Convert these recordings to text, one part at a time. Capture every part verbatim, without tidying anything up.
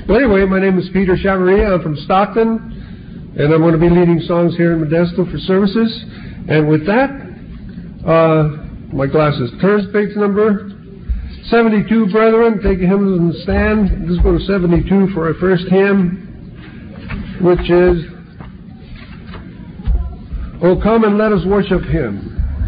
Well, anyway, my name is Peter Chavaria. I'm from Stockton, and I'm going to be leading songs here in Modesto for services. And with that, uh, my glasses. Turn to page number seventy-two, brethren. Take your hymns and stand. Let's go to seventy-two for our first hymn, which is, "Oh, come and let us worship Him."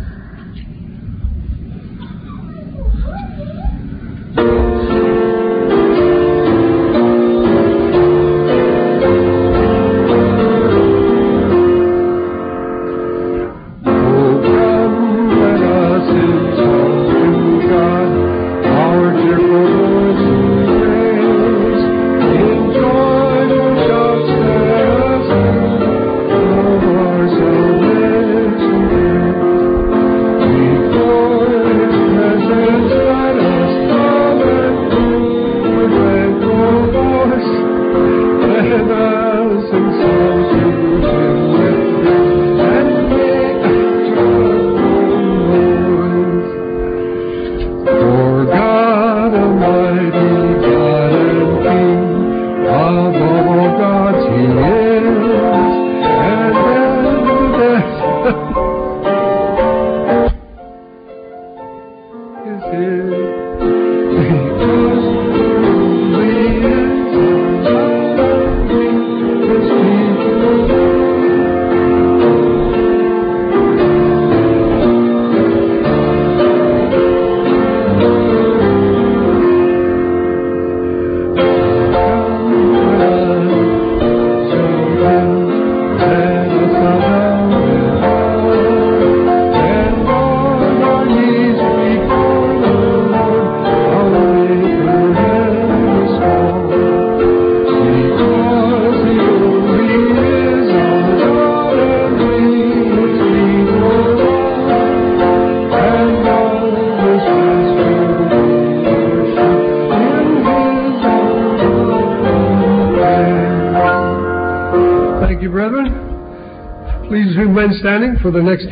Standing for the next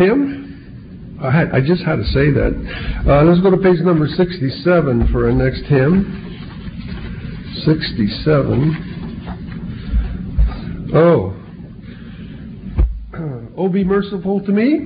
hymn. I, had, I just had to say that. Uh, let's go to page number sixty-seven for our next hymn. sixty-seven. Oh. Oh, be merciful to me.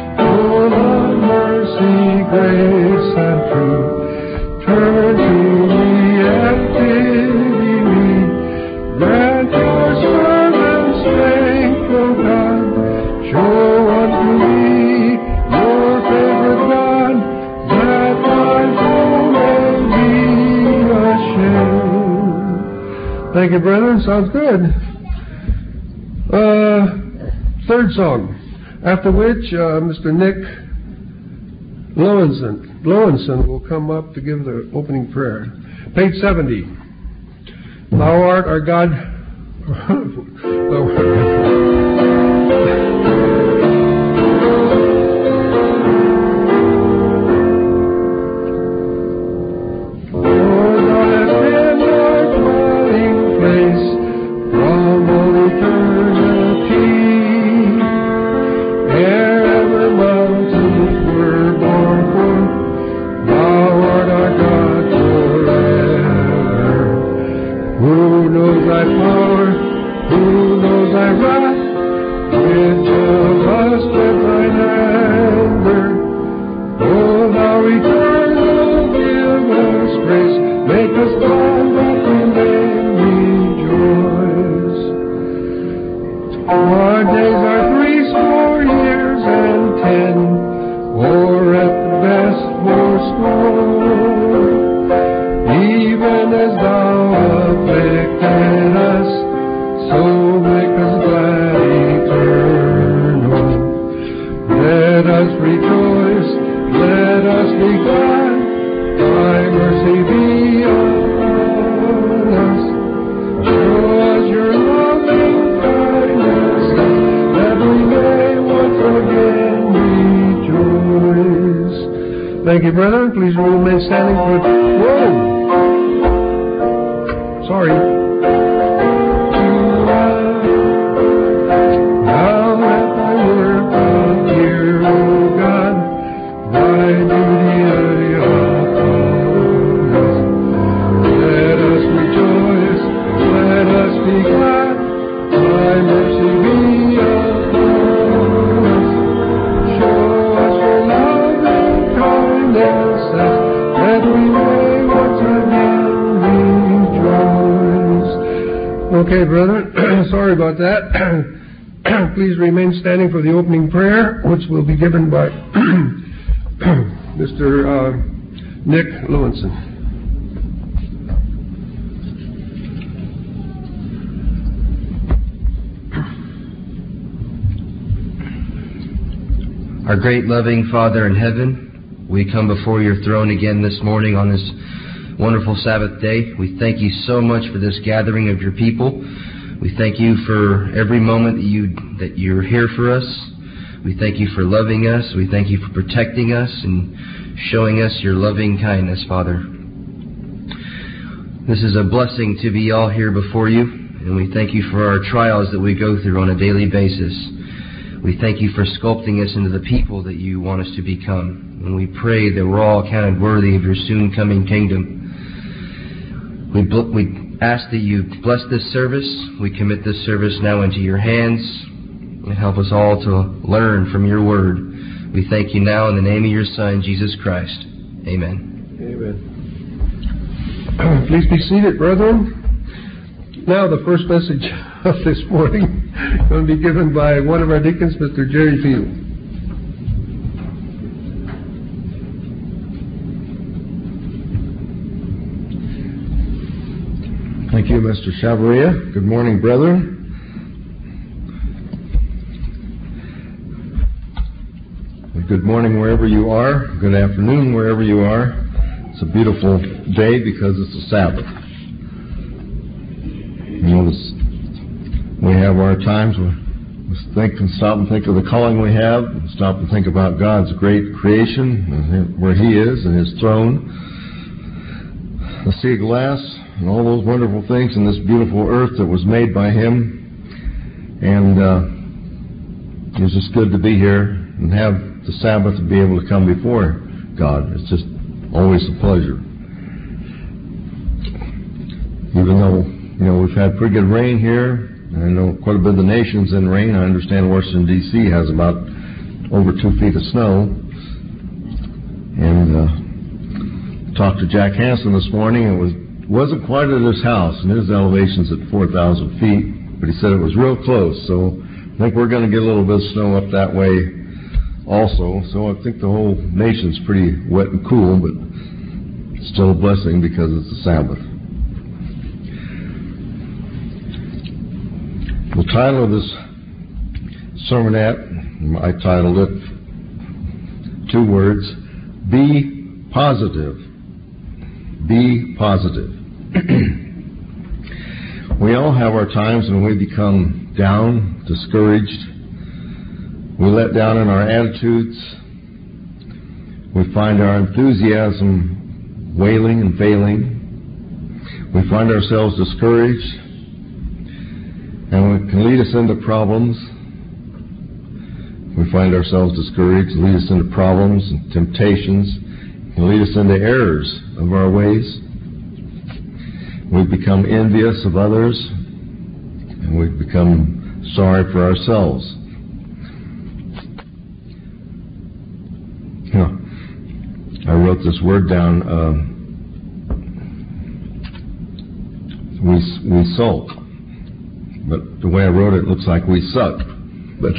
grace and truth, turn to Thank you, brethren. Sounds good. Uh, third song, after which uh, Mister Nick Lowenson, Lowenson will come up to give the opening prayer. Page seventy. Thou art our God. Thank you, brethren. Please remain standing for... Whoa! Sorry. Now let thy word come here, O God, thy duty upon us. Let us rejoice, let us be glad, thy mercy be upon us. Show us your love and kindness, that we may once again rejoice. Okay, brethren, sorry about that. Please remain standing for the opening prayer, which will be given by Mister Uh, Nick Lowenson. Our great loving Father in heaven, we come before your throne again this morning on this wonderful Sabbath day. We thank you so much for this gathering of your people. We thank you for every moment that, you, that you're here for us. We thank you for loving us. We thank you for protecting us and showing us your loving kindness, Father. This is a blessing to be all here before you, and we thank you for our trials that we go through on a daily basis. We thank you for sculpting us into the people that you want us to become. And we pray that we're all counted worthy of your soon coming kingdom. We, bl- we ask that you bless this service. We commit this service now into your hands and help us all to learn from your word. We thank you now in the name of your Son, Jesus Christ. Amen. Amen. Please be seated, brethren. Now the first message of this morning is going to be given by one of our deacons, Mister Jerry Field. Thank you, Mister Chavaria. Good morning, brethren. Good morning wherever you are. Good afternoon wherever you are. It's a beautiful day because it's a Sabbath. You know, this, we have our times where we think and stop and think of the calling we have, and stop and think about God's great creation, and where He is and His throne, the sea of glass, and all those wonderful things in this beautiful earth that was made by Him. And uh, it's just good to be here and have the Sabbath to be able to come before God. It's just always a pleasure. Even though, you know, we've had pretty good rain here, and I know quite a bit of the nation's in rain. I understand Washington, D C has about over two feet of snow. And uh, talked to Jack Hansen this morning. It was wasn't quite at his house, and his elevation's at four thousand feet, but he said it was real close. So I think we're going to get a little bit of snow up that way also. So I think the whole nation's pretty wet and cool, but it's still a blessing because it's a Sabbath. title of this sermonette, I titled it, two words, Be Positive. Be positive. We all have our times when we become down, discouraged. We let down in our attitudes. We find our enthusiasm wailing and failing. We find ourselves discouraged, and it can lead us into problems. We find ourselves discouraged, lead us into problems and temptations, can lead us into errors of our ways. We become envious of others, and we become sorry for ourselves. You know, I wrote this word down. Uh, we we sulk, but the way I wrote it, it looks like we suck. But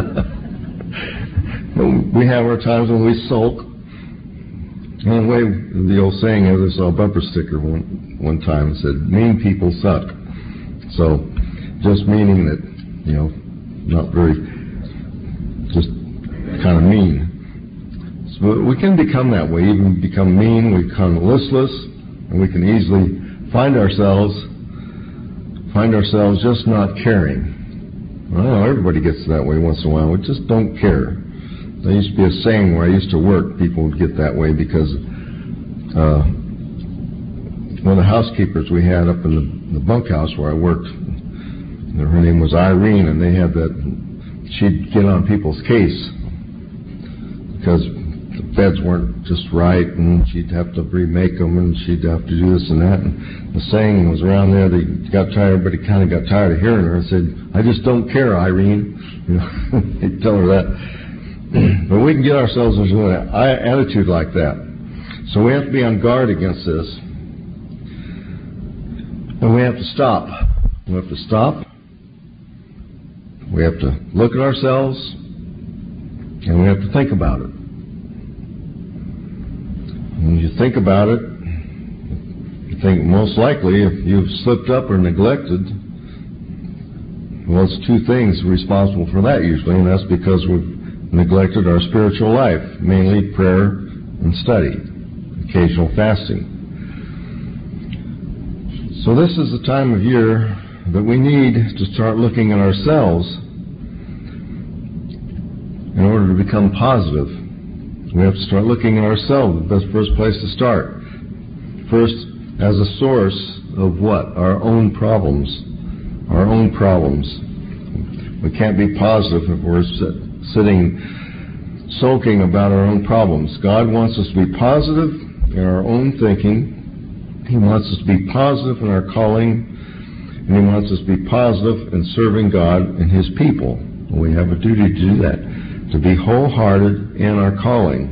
we have our times when we sulk. And the way the old saying is, I saw a bumper sticker one one time that said, "Mean people suck." So, just meaning that, you know, not very, just kind of mean. So we can become that way, even become mean, we become listless, and we can easily find ourselves, find ourselves just not caring. Well, everybody gets that way once in a while. We just don't care. There used to be a saying where I used to work, people would get that way because uh, one of the housekeepers we had up in the, the bunkhouse where I worked, her name was Irene, and they had that, she'd get on people's case because the beds weren't just right, and she'd have to remake them, and she'd have to do this and that. And the saying was around there, they got tired, everybody kind of got tired of hearing her and said, "I just don't care, Irene." You know, they'd tell her that. But we can get ourselves into an attitude like that. So we have to be on guard against this. And we have to stop. We have to stop. We have to look at ourselves. And we have to think about it. When you think about it, you think most likely if you've slipped up or neglected, well, it's two things responsible for that usually, and that's because we've neglected our spiritual life, mainly prayer and study, occasional fasting. So this is the time of year that we need to start looking at ourselves in order to become positive. We have to start looking at ourselves. That's the first place to start. First, as a source of what? Our own problems. Our own problems. We can't be positive if we're sitting sulking about our own problems. God wants us to be positive in our own thinking. He wants us to be positive in our calling, and He wants us to be positive in serving God and His people. And we have a duty to do that, to be wholehearted in our calling.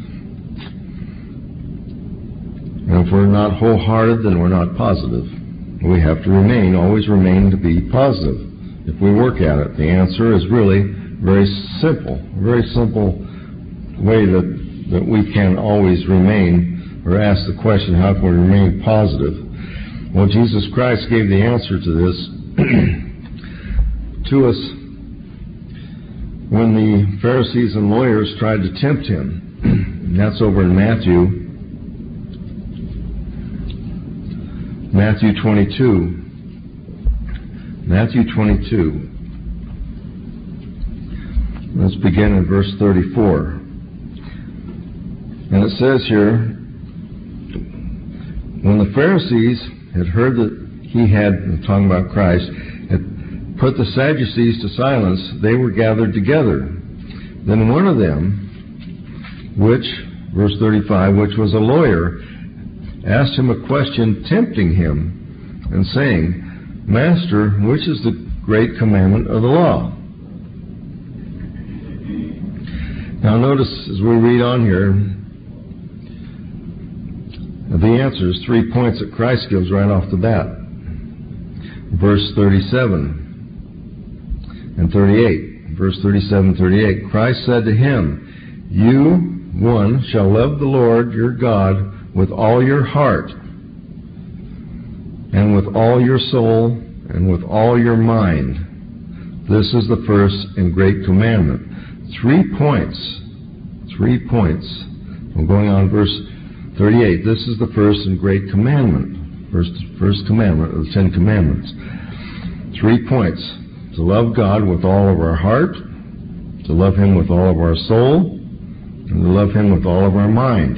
And if we're not wholehearted, then we're not positive. We have to remain, always remain to be positive. If we work at it, the answer is really very simple, very simple way that, that we can always remain, or ask the question, how can we remain positive? Well, Jesus Christ gave the answer to this to us when the Pharisees and lawyers tried to tempt Him. And that's over in Matthew, Matthew twenty-two. Matthew twenty-two. Let's begin in verse thirty-four. And it says here, when the Pharisees had heard that He had, I'm talking about Christ, had put the Sadducees to silence, they were gathered together. Then one of them, which, verse thirty-five, which was a lawyer, asked Him a question, tempting Him, and saying, "Master, which is the great commandment of the law?" Now notice as we read on here, the answer is three points that Christ gives right off the bat. Verse thirty-seven and thirty-eight. Verse thirty-seven, thirty-eight. Christ said to him, "You, one, shall love the Lord your God with all your heart, and with all your soul, and with all your mind, This is the first and great commandment. Three points. Three points. I'm going on verse thirty-eight. This is the first and great commandment. First, first commandment of the Ten Commandments. Three points. To love God with all of our heart, to love Him with all of our soul, and to love Him with all of our mind.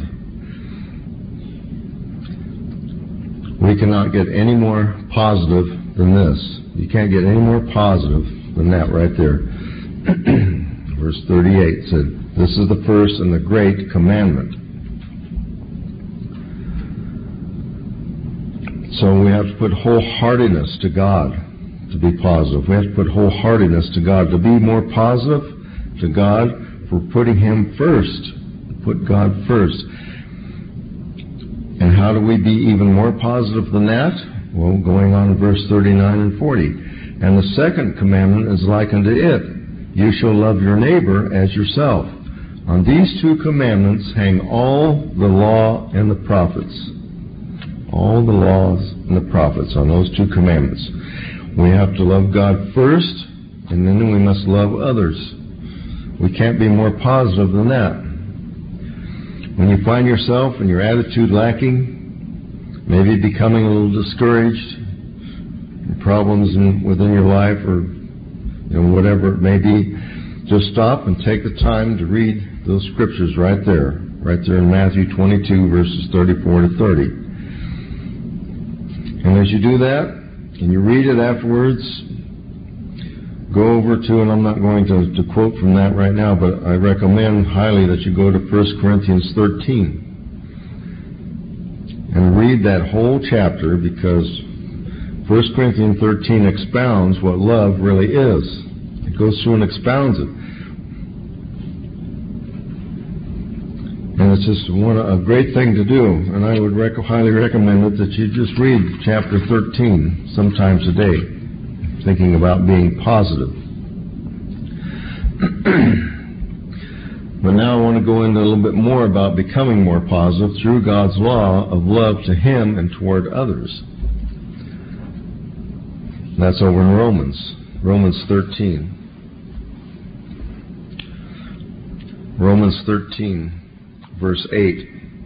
We cannot get any more positive than this. You can't get any more positive than that right there. Verse thirty-eight said, this is the first and the great commandment. So we have to put wholeheartedness to God to be positive. We have to put wholeheartedness to God to be more positive to God for putting Him first. Put God first. And how do we be even more positive than that? Well, going on to verse thirty-nine and forty. And the second commandment is like unto it. You shall love your neighbor as yourself. On these two commandments hang all the law and the prophets. All the laws and the prophets on those two commandments. We have to love God first, and then we must love others. We can't be more positive than that. When you find yourself and your attitude lacking, maybe becoming a little discouraged, problems in, within your life, or you know, whatever it may be, just stop and take the time to read those scriptures right there, right there in Matthew twenty-two, verses thirty-four to thirty. And as you do that, and you read it afterwards, go over to, and I'm not going to, to quote from that right now, but I recommend highly that you go to First Corinthians thirteen and read that whole chapter, because First Corinthians thirteen expounds what love really is. It goes through and expounds it. And it's just one, a great thing to do, and I would rec- highly recommend it that you just read chapter thirteen sometimes a day, thinking about being positive. But now I want to go into a little bit more about becoming more positive through God's law of love to Him and toward others. That's over in Romans, Romans thirteen. Romans thirteen. Verse eight.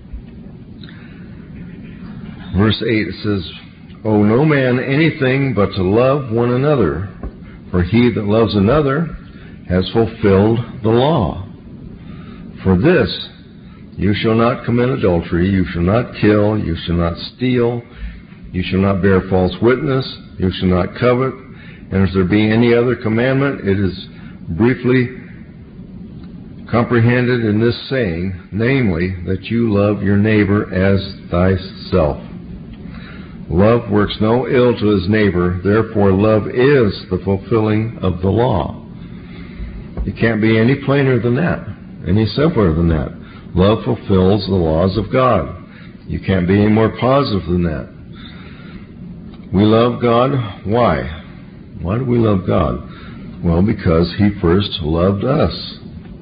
Verse eight, it says, owe no man anything but to love one another, for he that loves another has fulfilled the law. For this, you shall not commit adultery, you shall not kill, you shall not steal, you shall not bear false witness, you shall not covet. And if there be any other commandment, it is briefly comprehended in this saying, namely, that you love your neighbor as thyself. Love works no ill to his neighbor, therefore love is the fulfilling of the law. It can't be any plainer than that, any simpler than that. Love fulfills the laws of God. You can't be any more positive than that. We love God. Why? Why do we love God? Well, because He first loved us.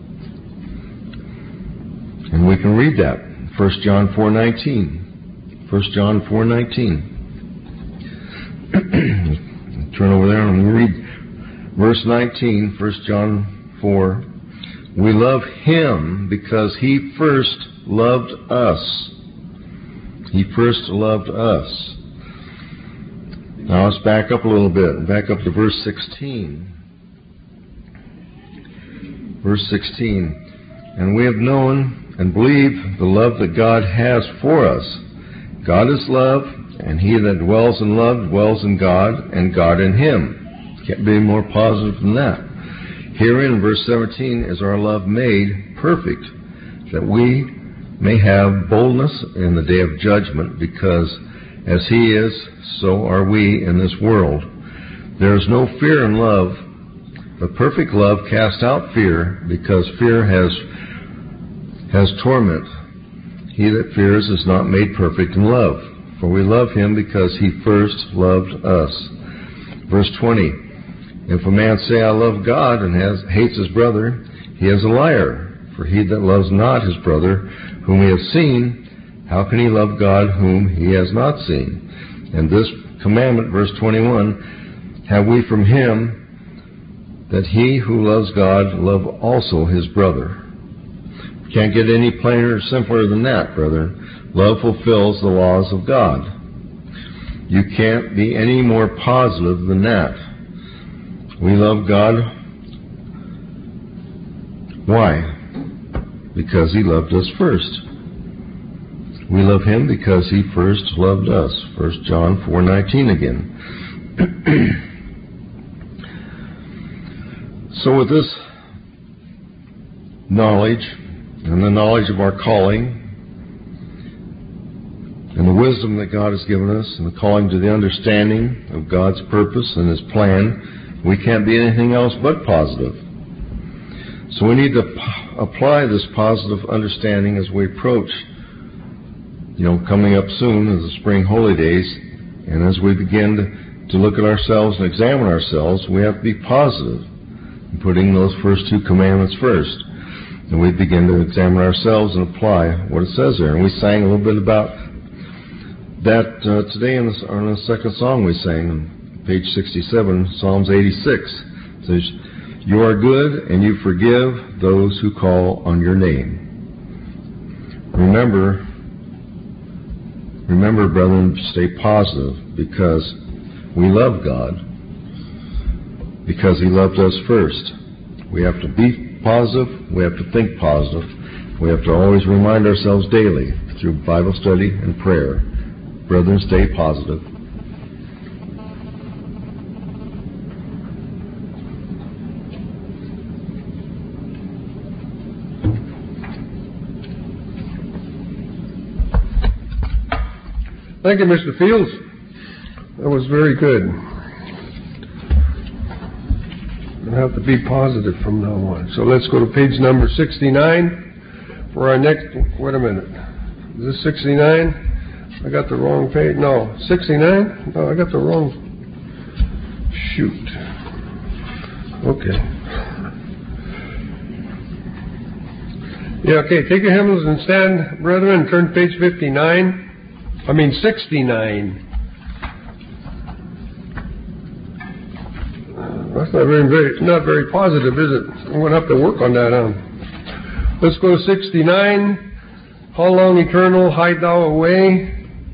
And we can read that. First John four nineteen. First John four nineteen. Turn over there and we read verse nineteen, First John four. We love Him because He first loved us. He first loved us. Now let's back up a little bit. Back up to verse sixteen. Verse sixteen. And we have known and believe the love that God has for us. God is love, and he that dwells in love dwells in God, and God in him. Can't be more positive than that. Herein, in verse seventeen, is our love made perfect, that we may have boldness in the day of judgment, because as he is, so are we in this world. There is no fear in love, but perfect love casts out fear, because fear has has torment. He that fears is not made perfect in love. For we love him because he first loved us. Verse twenty. If a man say, I love God, and has, hates his brother, he is a liar. For he that loves not his brother, whom he has seen, how can he love God whom he has not seen? And this commandment, verse twenty-one, have we from him that he who loves God love also his brother. Can't get any plainer or simpler than that, brother. Love fulfills the laws of God. You can't be any more positive than that. We love God. Why? Because he loved us first. We love him because he first loved us. First John four nineteen again. So with this knowledge and the knowledge of our calling and the wisdom that God has given us and the calling to the understanding of God's purpose and his plan, we can't be anything else but positive. So we need to p- apply this positive understanding as we approach, you know, coming up soon as the spring holy days, and as we begin to, to look at ourselves and examine ourselves, we have to be positive in putting those first two commandments first. And we begin to examine ourselves and apply what it says there. And we sang a little bit about that uh, today in the, on the second song we sang, on page sixty-seven, Psalms eighty-six. It says, "You are good and you forgive those who call on your name." Remember, remember, brethren, stay positive because we love God, because he loved us first. We have to be positive. We have to think positive. We have to always remind ourselves daily through Bible study and prayer. Brethren, stay positive. Thank you, Mister Fields. That was very good. We'll have to be positive from now on. So let's go to page number sixty-nine for our next... Wait a minute. Is this sixty-nine? I got the wrong page. No, sixty-nine? No, I got the wrong... Shoot. Okay. Yeah, okay. Take your hymnals and stand, brethren, and turn to page fifty-nine. I mean sixty-nine. That's not very, very, not very positive, is it? I'm going to have to work on that, huh? Let's go to sixty-nine. How long, eternal, hide thou away?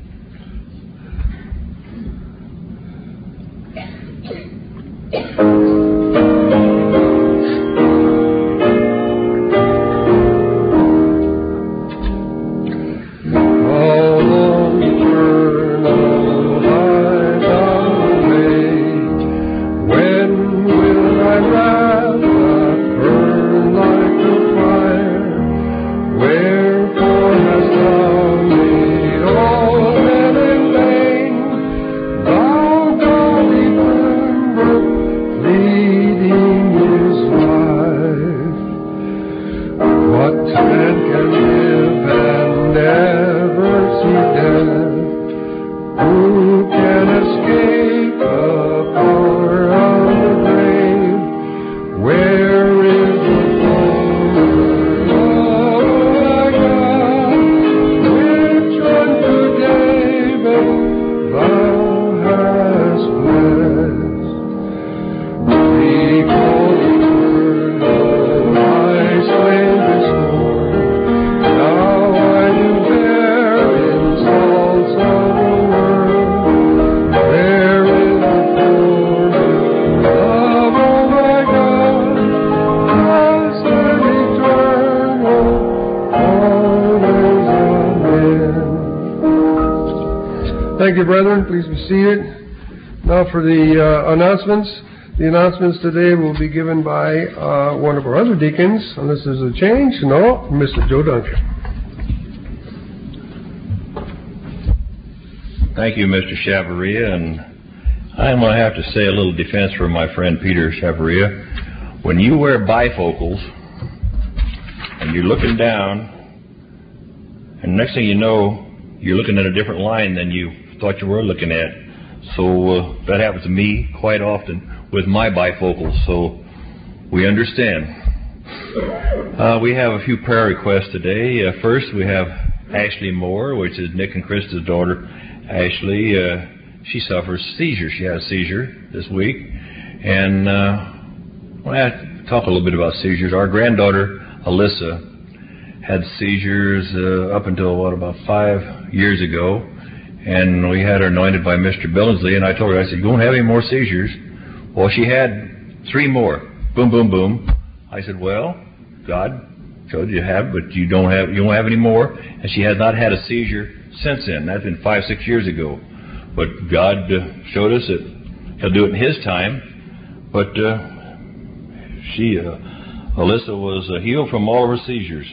Thank you, brethren. Please be seated. Now for the uh, announcements. The announcements today will be given by uh, one of our other deacons, unless there's a change. No, Mister Joe Duncan. Thank you, Mister Chavaria, and I'm going to have to say a little defense for my friend Peter Chavaria. When you wear bifocals and you're looking down, and next thing you know, you're looking at a different line than you thought you were looking at. So uh, that happens to me quite often with my bifocals, so we understand. Uh, we have a few prayer requests today. Uh, first, we have Ashley Moore, which is Nick and Krista's daughter. Ashley, uh, she suffers seizure. She had a seizure this week, and uh, want to talk a little bit about seizures. Our granddaughter, Alyssa, had seizures uh, up until, what, about five years ago. And we had her anointed by Mister Billingsley. And I told her, I said, you won't have any more seizures. Well, she had three more. Boom, boom, boom. I said, well, God showed you have, but you don't have, you won't have any more. And she has not had a seizure since then. That's been five, six years ago. But God uh, showed us that He'll do it in His time. But uh, she, uh, Alyssa, was uh, healed from all of her seizures.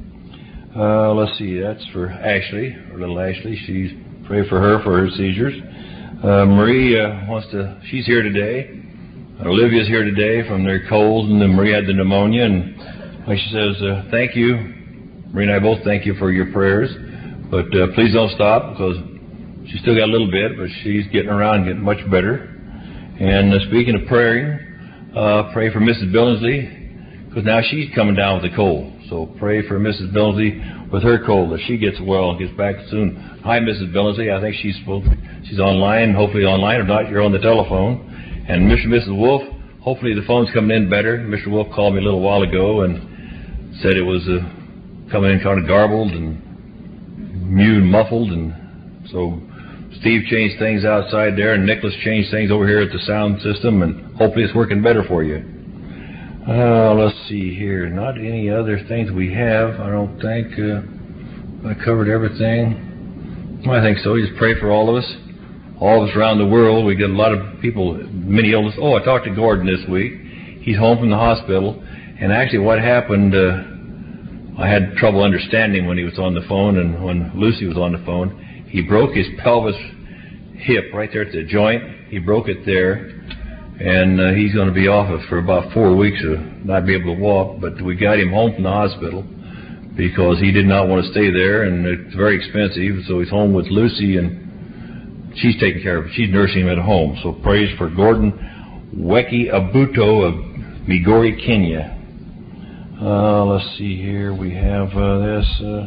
Uh, let's see, that's for Ashley, or little Ashley. She's pray for her for her seizures. Uh, Marie uh, wants to. She's here today. Olivia's here today from their colds, and then Marie had the pneumonia. And like she says, uh, thank you, Marie and I both thank you for your prayers. But uh, please don't stop, because she's still got a little bit, but she's getting around, getting much better. And uh, speaking of praying, uh, pray for Missus Billingsley, because now she's coming down with a cold. So pray for Missus Billingsley with her cold, that she gets well and gets back soon. Hi, Missus Billingsley. I think she's supposed to, she's online, hopefully online. If not, you're on the telephone. And Mister and Missus Wolf, hopefully the phone's coming in better. Mister Wolf called me a little while ago and said it was uh, coming in kind of garbled and mute, muffled. And so Steve changed things outside there, and Nicholas changed things over here at the sound system, and hopefully it's working better for you. Uh, let's see here. Not any other things we have, I don't think. Uh, I covered everything. I think so. Just pray for all of us. All of us around the world. We get a lot of people, many illness. Oh, I talked to Gordon this week. He's home from the hospital. And actually what happened, uh, I had trouble understanding when he was on the phone and when Lucy was on the phone. He broke his pelvis hip right there at the joint. He broke it there. And uh, he's going to be off for about four weeks of not be able to walk. But we got him home from the hospital because he did not want to stay there, and it's very expensive. So he's home with Lucy, and she's taking care of him. She's nursing him at home. So praise for Gordon Weki Abuto of Migori, Kenya. Uh, let's see here. We have uh, this. Uh,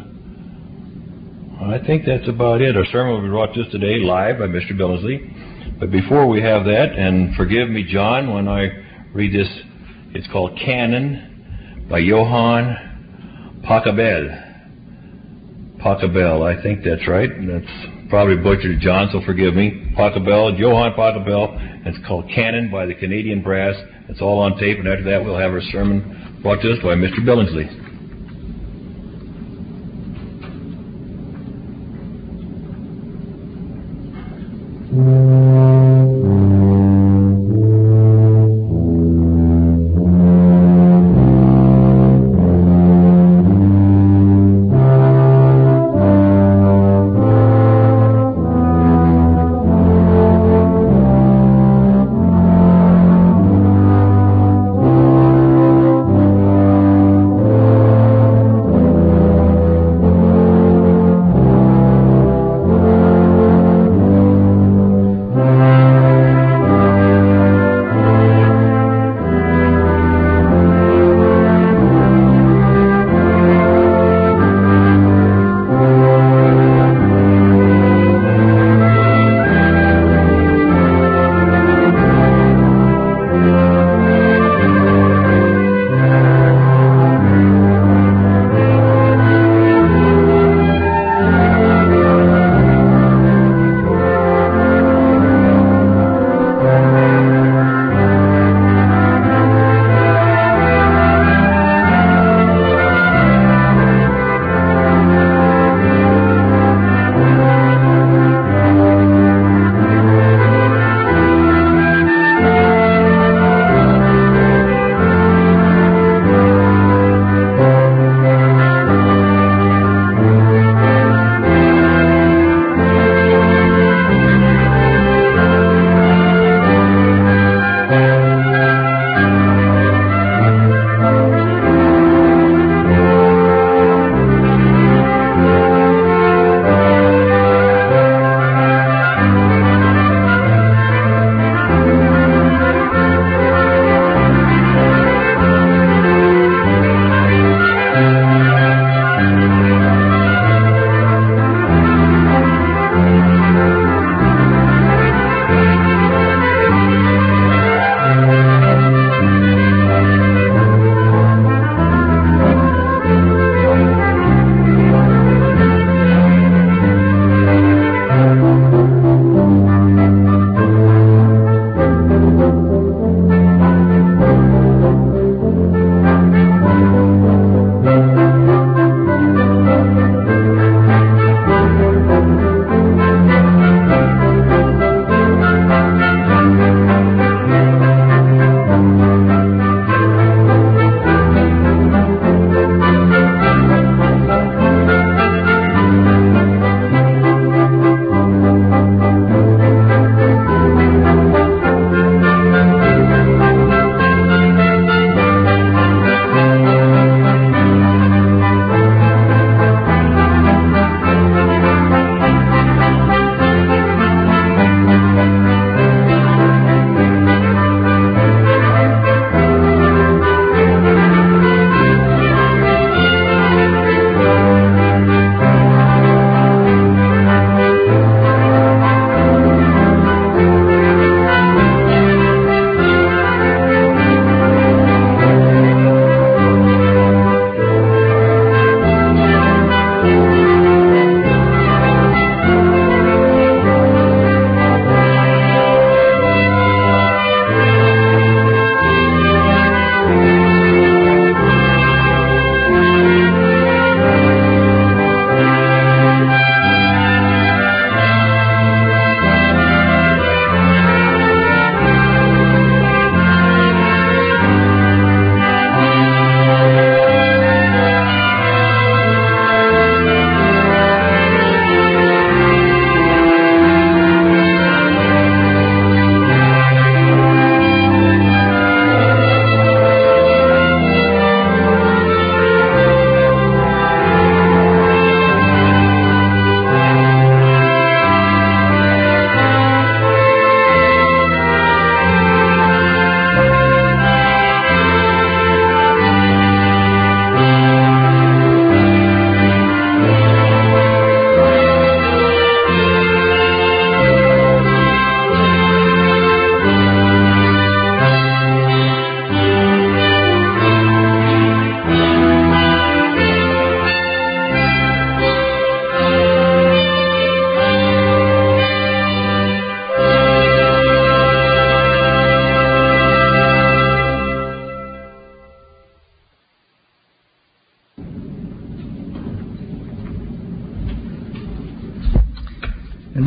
I think that's about it. Our sermon will be brought to us today live by Mister Billingsley. But before we have that, and forgive me, John, when I read this, it's called Canon by Johann Pachelbel. Pachelbel, I think that's right. That's probably butchered, John, so forgive me. Pachelbel, Johann Pachelbel. It's called Canon by the Canadian Brass. It's all on tape, and after that we'll have our sermon brought to us by Mister Billingsley.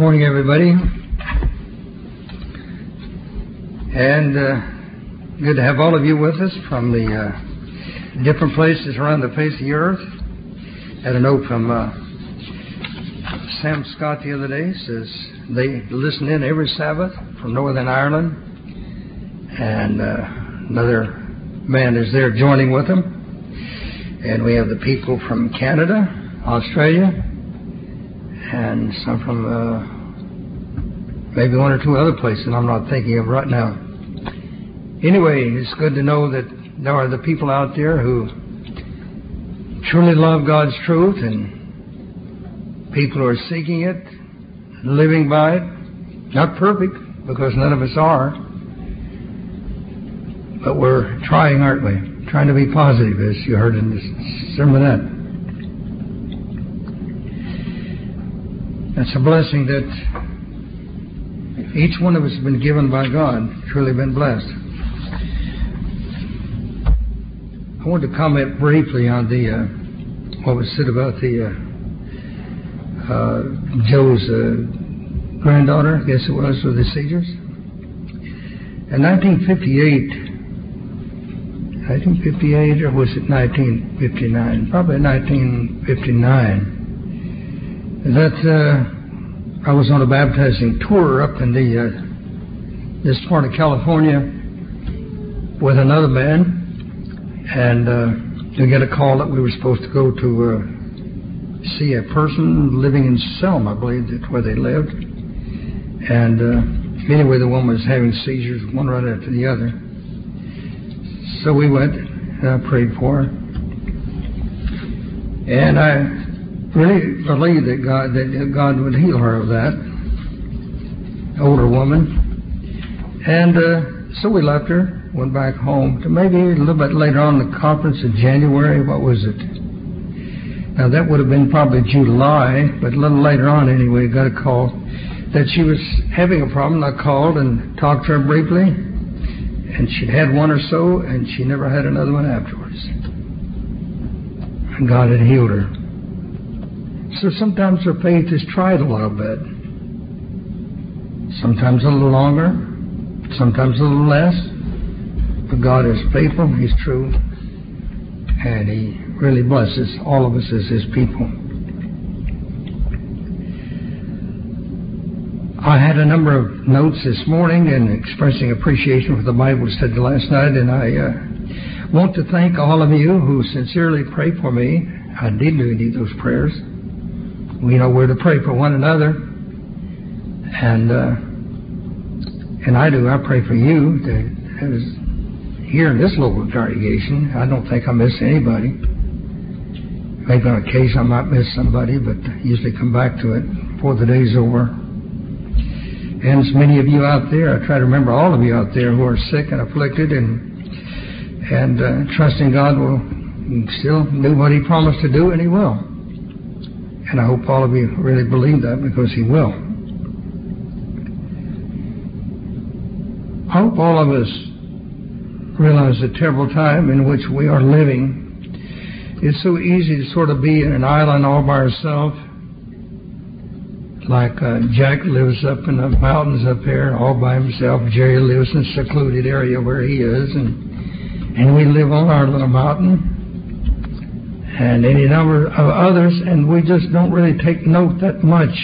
morning, everybody. And uh, good to have all of you with us from the uh, different places around the face of the earth. Had a note from uh, Sam Scott the other day. Says they listen in every Sabbath from Northern Ireland. And uh, another man is there joining with them. And we have the people from Canada, Australia, and some from uh, maybe one or two other places I'm not thinking of right now. Anyway, it's good to know that there are the people out there who truly love God's truth, and people who are seeking it, living by it. Not perfect, because none of us are. But we're trying, aren't we? Trying to be positive, as you heard in this sermonette. It's a blessing that each one of us has been given by God, truly been blessed. I want to comment briefly on the uh, what was said about the uh, uh, Joe's uh, granddaughter, I guess it was, with the seizures. In nineteen fifty-eight, nineteen fifty-eight, or was it nineteen fifty-nine? Probably nineteen fifty-nine. That uh, I was on a baptizing tour up in the uh, this part of California with another man, and uh, we get a call that we were supposed to go to uh, see a person living in Selma, I believe that's where they lived. And uh, anyway, the woman was having seizures, one right after the other. So we went, and I prayed for her, and I really believed that God that God would heal her of that, older woman. And uh, so we left her, went back home. To maybe a little bit later on, the conference in January. What was it? Now that would have been probably July, but a little later on anyway, got a call that she was having a problem. I called and talked to her briefly, and she'd had one or so, and she never had another one afterwards. And God had healed her. So sometimes her faith is tried a little bit. Sometimes a little longer, sometimes a little less. But God is faithful, He's true, and He really blesses all of us as His people. I had a number of notes this morning and expressing appreciation for the Bible study last night, and I uh, want to thank all of you who sincerely pray for me. I did need those prayers. We know where to pray for one another, and uh, and I do. I pray for you. That is here in this local congregation. I don't think I miss anybody. Maybe on occasion I might miss somebody, but I usually come back to it before the day's over. And as many of you out there, I try to remember all of you out there who are sick and afflicted, and and uh, trusting God will still do what He promised to do, and He will. And I hope all of you really believe that, because He will. I hope all of us realize the terrible time in which we are living. It's so easy to sort of be in an island all by ourselves. Like uh, Jack lives up in the mountains up there all by himself. Jerry lives in a secluded area where he is. And, and we live on our little mountain. And any number of others, and we just don't really take note that much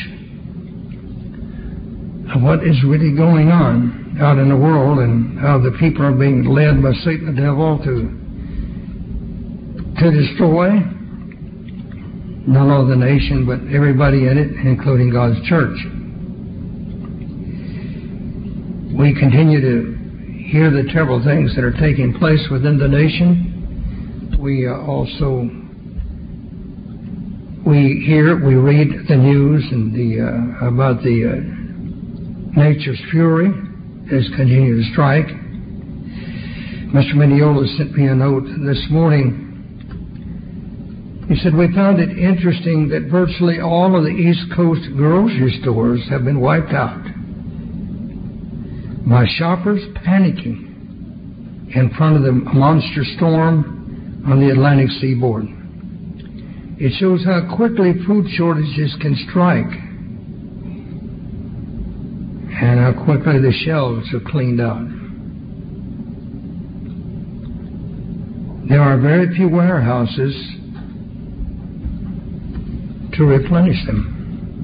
of what is really going on out in the world, and how the people are being led by Satan the devil to to destroy not only the nation, but everybody in it, including God's church. We continue to hear the terrible things that are taking place within the nation. We uh, also we hear, we read the news and the uh, about the uh, nature's fury has continued to strike. Mister Mineola sent me a note this morning. He said, we found it interesting that virtually all of the East Coast grocery stores have been wiped out by shoppers panicking in front of the monster storm on the Atlantic seaboard. It shows how quickly food shortages can strike. and how quickly the shelves have cleaned out. There are very few warehouses to replenish them.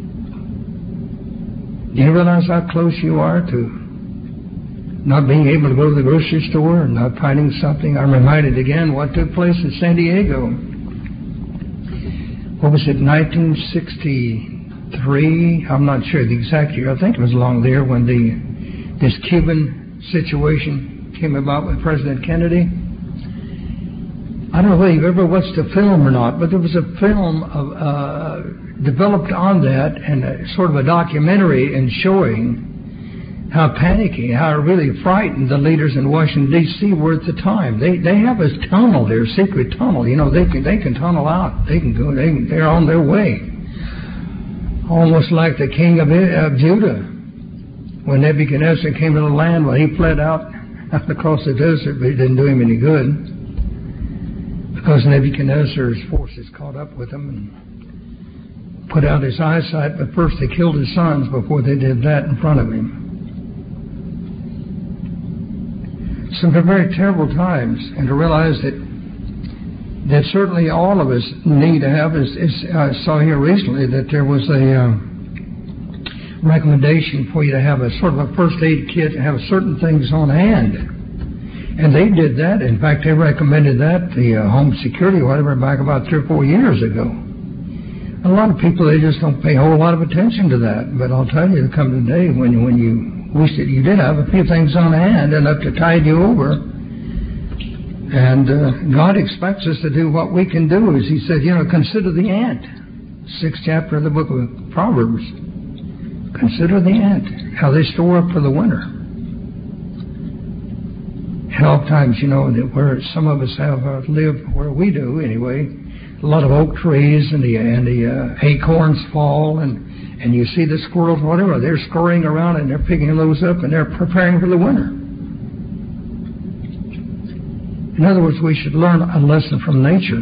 Do you realize how close you are to not being able to go to the grocery store and not finding something? I'm reminded again what took place in San Diego. What was it, nineteen sixty-three? I'm not sure the exact year. I think it was along there when the this Cuban situation came about with President Kennedy. I don't know whether you've ever watched the film or not, but there was a film of, uh, developed on that, and a, sort of a documentary in showing how panicky, how really frightened the leaders in Washington, D C were at the time. They they have a tunnel, their secret tunnel. You know, they can they can tunnel out. They can go. They can, they're on their way. Almost like the king of, of Judah, when Nebuchadnezzar came to the land, well, he fled out, out across the desert, but it didn't do him any good, because Nebuchadnezzar's forces caught up with him and put out his eyesight. But first they killed his sons before they did that in front of him. Some very terrible times, and to realize that that certainly all of us need to have is, is I saw here recently that there was a uh, recommendation for you to have a sort of a first aid kit and have certain things on hand, and they did that. In fact, they recommended that, the uh, home security, whatever, back about three or four years ago. A lot of people, they just don't pay a whole lot of attention to that. But I'll tell you, there comes a day when you, when you wish that you did have a few things on hand enough to tide you over. And uh, God expects us to do what we can do. As He said, you know, consider the ant. Sixth chapter of the book of Proverbs. Consider the ant, how they store up for the winter. And oftentimes, you know, that where some of us have uh, lived, where we do anyway, a lot of oak trees and the and the uh, acorns fall, and and you see the squirrels, whatever, they're scurrying around and they're picking those up and they're preparing for the winter. In other words, we should learn a lesson from nature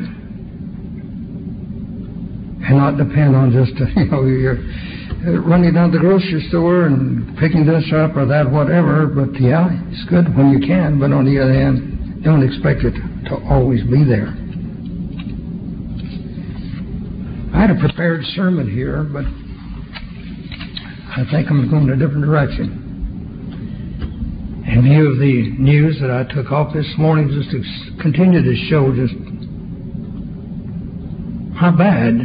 and not depend on just, you know, you're running down to the grocery store and picking this up or that, whatever. But yeah, it's good when you can, but on the other hand, don't expect it to always be there. I had a prepared sermon here, but I think I'm going in a different direction. In view of the news that I took off this morning, just to continue to show just how bad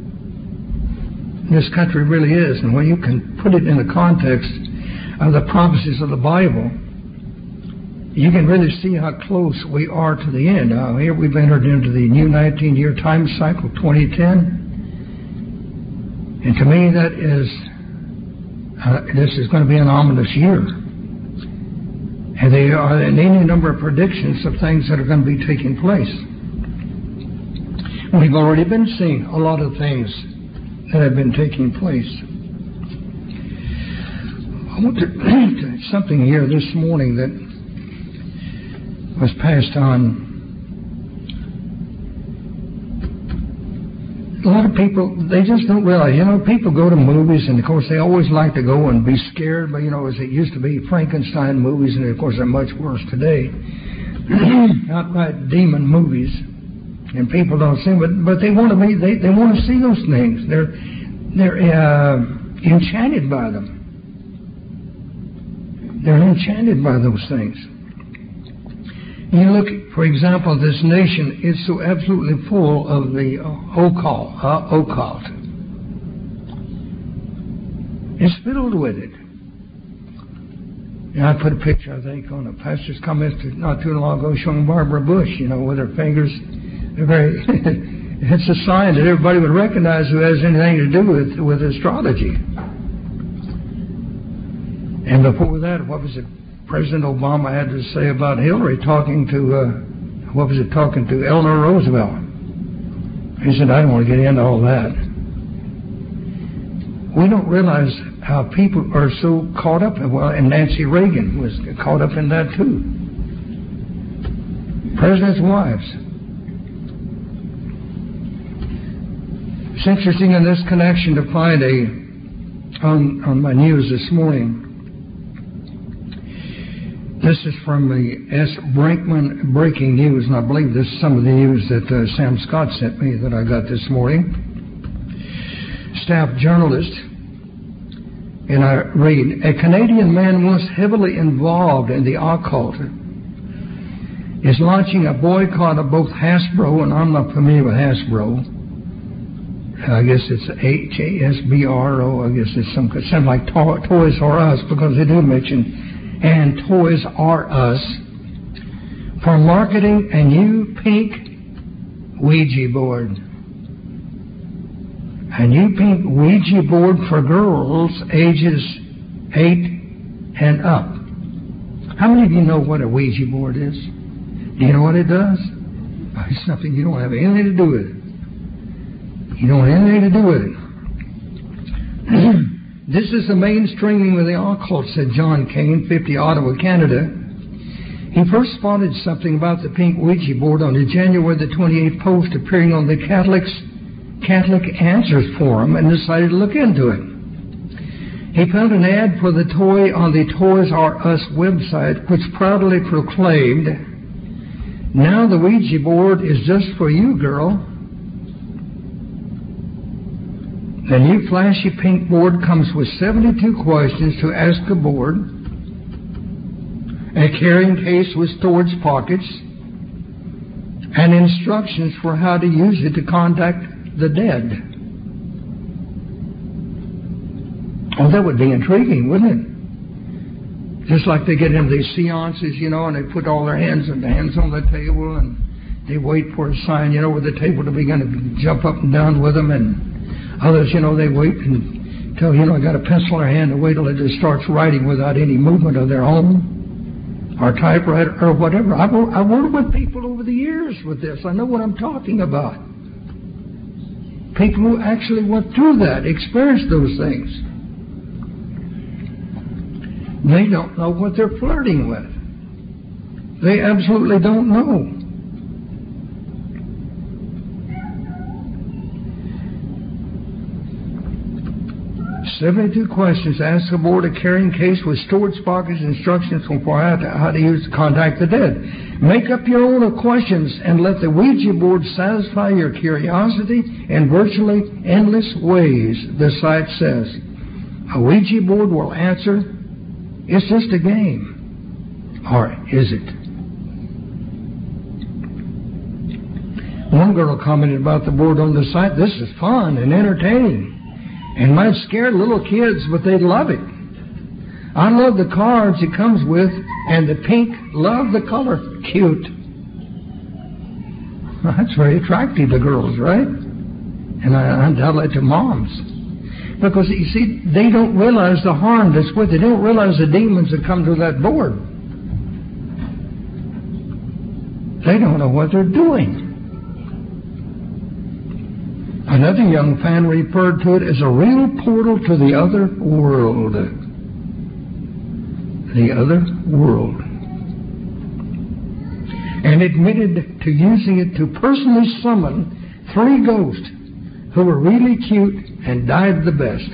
this country really is, and when you can put it in the context of the prophecies of the Bible, you can really see how close we are to the end. Now, here we've entered into the new nineteen-year time cycle, twenty ten. And to me, that is, uh, this is going to be an ominous year. And there are any number of predictions of things that are going to be taking place. We've already been seeing a lot of things that have been taking place. I want to read something here this morning that was passed on. A lot of people, they just don't realize, you know, people go to movies, and of course they always like to go and be scared, but you know, as it used to be, Frankenstein movies, and of course they're much worse today, outright demon movies, and people don't see them, but, but they want to be, they, they want to see those things. They're, they're uh, enchanted by them. They're enchanted by those things. You look, for example, this nation is so absolutely full of the occult. Uh, occult. It's filled with it. And I put a picture, I think, on a pastor's comments not too long ago showing Barbara Bush, you know, with her fingers. They're very. It's a sign that everybody would recognize who has anything to do with with astrology. And before that, what was it? President Obama had to say about Hillary talking to, uh, what was it, talking to Eleanor Roosevelt. He said, I don't want to get into all that. We don't realize how people are so caught up, well, and Nancy Reagan was caught up in that too. Presidents' wives. It's interesting in this connection to find a, on, on my news this morning, This is from the S. Brinkman Breaking News, and I believe this is some of the news that uh, Sam Scott sent me that I got this morning. Staff journalist, and I read, a Canadian man once heavily involved in the occult is launching a boycott of both Hasbro, and I'm not familiar with Hasbro. I guess it's H A S B R O. I guess it's some something like to- Toys R Us, because they do mention and Toys R Us for marketing a new pink Ouija board. A new pink Ouija board for girls ages eight and up. How many of you know what a Ouija board is? Do you know what it does? It's something you don't have anything to do with it. You don't have anything to do with it. This is the mainstreaming of the occult, said John Kane, fifty, Ottawa, Canada. He first spotted something about the pink Ouija board on the January the twenty-eighth post appearing on the Catholic's Catholic Answers Forum and decided to look into it. He found an ad for the toy on the Toys R Us website, which proudly proclaimed, "Now the Ouija board is just for you, girl." The new flashy pink board comes with seventy-two questions to ask the board, a carrying case with storage pockets, and instructions for how to use it to contact the dead. Oh, that would be intriguing, wouldn't it? Just like they get into these seances, you know, and they put all their hands and hands on the table, and they wait for a sign, you know, where the table to begin to jump up and down with them, and others, you know, they wait until, you know, I got a pencil in their hand and wait till it just starts writing without any movement of their own, or typewriter, or whatever. I've, I've worked with people over the years with this. I know what I'm talking about. People who actually went through that, experienced those things. They don't know what they're flirting with. They absolutely don't know. seventy-two questions asked the board, a carrying case with storage pockets, instructions for how to, how to use to contact the dead. Make up your own questions and let the Ouija board satisfy your curiosity in virtually endless ways, the site says. A Ouija board will answer, it's just a game. Or is it? One girl commented about the board on the site, this is fun and entertaining. And might scare little kids, but they'd love it. I love the cards it comes with, and the pink, love the color. Cute. Well, that's very attractive to girls, right? And I, I tell that to moms. Because, you see, they don't realize the harm that's with it. They don't realize the demons that come to that board. They don't know what they're doing. Another young fan referred to it as a real portal to the other world. The other world. And admitted to using it to personally summon three ghosts who were really cute and died the best.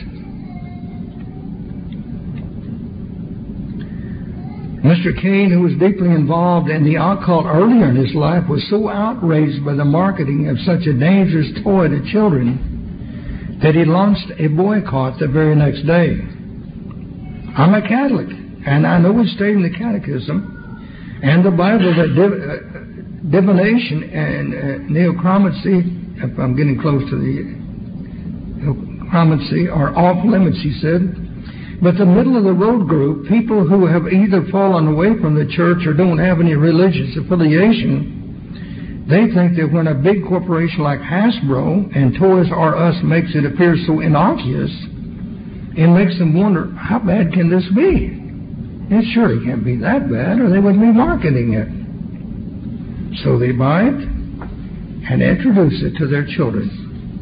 Mister Kane, who was deeply involved in the occult earlier in his life, was so outraged by the marketing of such a dangerous toy to children that he launched a boycott the very next day. I'm a Catholic, and I know it's stated in the Catechism and the Bible that div- uh, divination and uh, necromancy, if I'm getting close to the necromancy, are off limits, he said. But the middle-of-the-road group, people who have either fallen away from the church or don't have any religious affiliation, they think that when a big corporation like Hasbro and Toys R Us makes it appear so innocuous, it makes them wonder, how bad can this be? It surely can't be that bad, or they wouldn't be marketing it. So they buy it and introduce it to their children.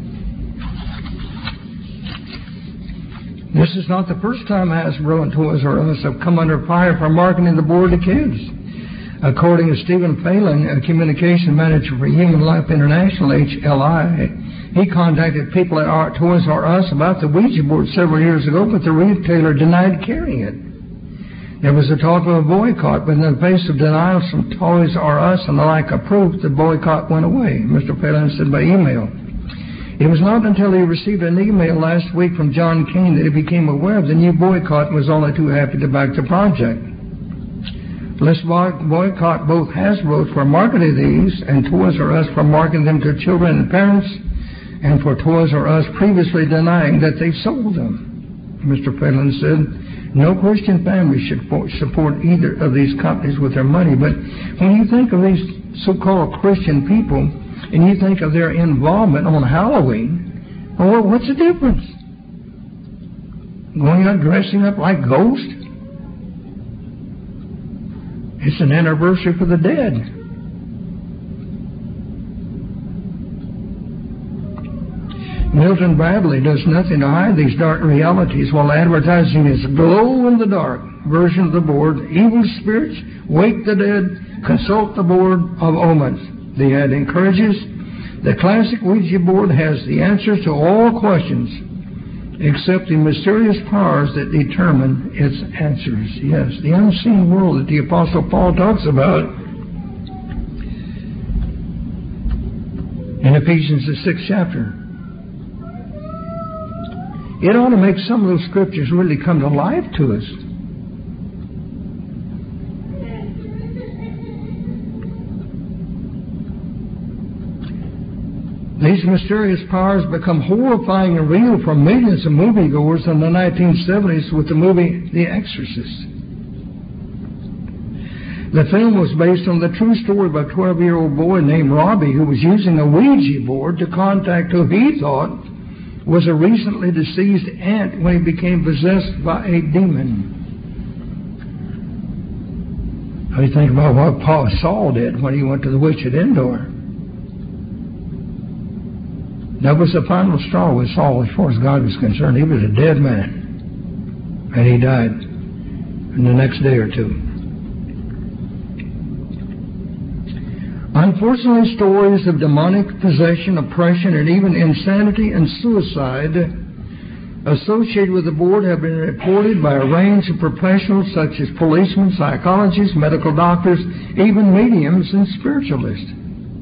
This is not the first time Hasbro and Toys R Us have come under fire for marketing the board to kids. According to Stephen Phelan, a communication manager for Human Life International, H L I, he contacted people at Toys R Us about the Ouija board several years ago, but the retailer denied carrying it. There was a talk of a boycott, but in the face of denials from Toys R Us and the lack of proof, the boycott went away. Mister Phelan said by email. It was not until he received an email last week from John Kane that he became aware of the new boycott and was only too happy to back the project. Let's boycott both Hasbro for marketing these and Toys R Us for marketing them to children and parents, and for Toys R Us previously denying that they sold them. Mister Phelan said, no Christian family should support either of these companies with their money, but when you think of these so-called Christian people and you think of their involvement on Halloween, well, what's the difference? Going out dressing up like ghosts? It's an anniversary for the dead. Milton Bradley does nothing to hide these dark realities while advertising his glow-in-the-dark version of the board. Evil spirits, wake the dead, consult the board of omens. The ad encourages the classic Ouija board has the answers to all questions except the mysterious powers that determine its answers. Yes, the unseen world that the Apostle Paul talks about in Ephesians, the sixth chapter. It ought to make some of those scriptures really come to life to us. These mysterious powers become horrifying and real for millions of moviegoers in the nineteen seventies with the movie The Exorcist. The film was based on the true story of a twelve-year-old boy named Robbie who was using a Ouija board to contact who he thought was a recently deceased aunt when he became possessed by a demon. How do you think about what Paul Saul did when he went to the witch at Endor? That was the final straw with Saul as far as God was concerned. He was a dead man. And he died in the next day or two. Unfortunately, stories of demonic possession, oppression, and even insanity and suicide associated with the board have been reported by a range of professionals such as policemen, psychologists, medical doctors, even mediums and spiritualists.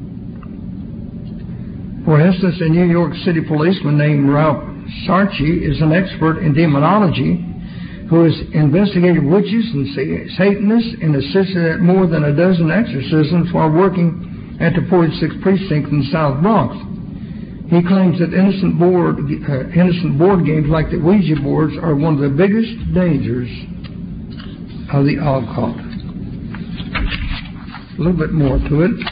For instance, a New York City policeman named Ralph Sarchi is an expert in demonology who has investigated witches and Satanists and assisted at more than a dozen exorcisms while working at the forty-sixth Precinct in the South Bronx. He claims that innocent board, uh, innocent board games like the Ouija boards are one of the biggest dangers of the occult. A little bit more to it.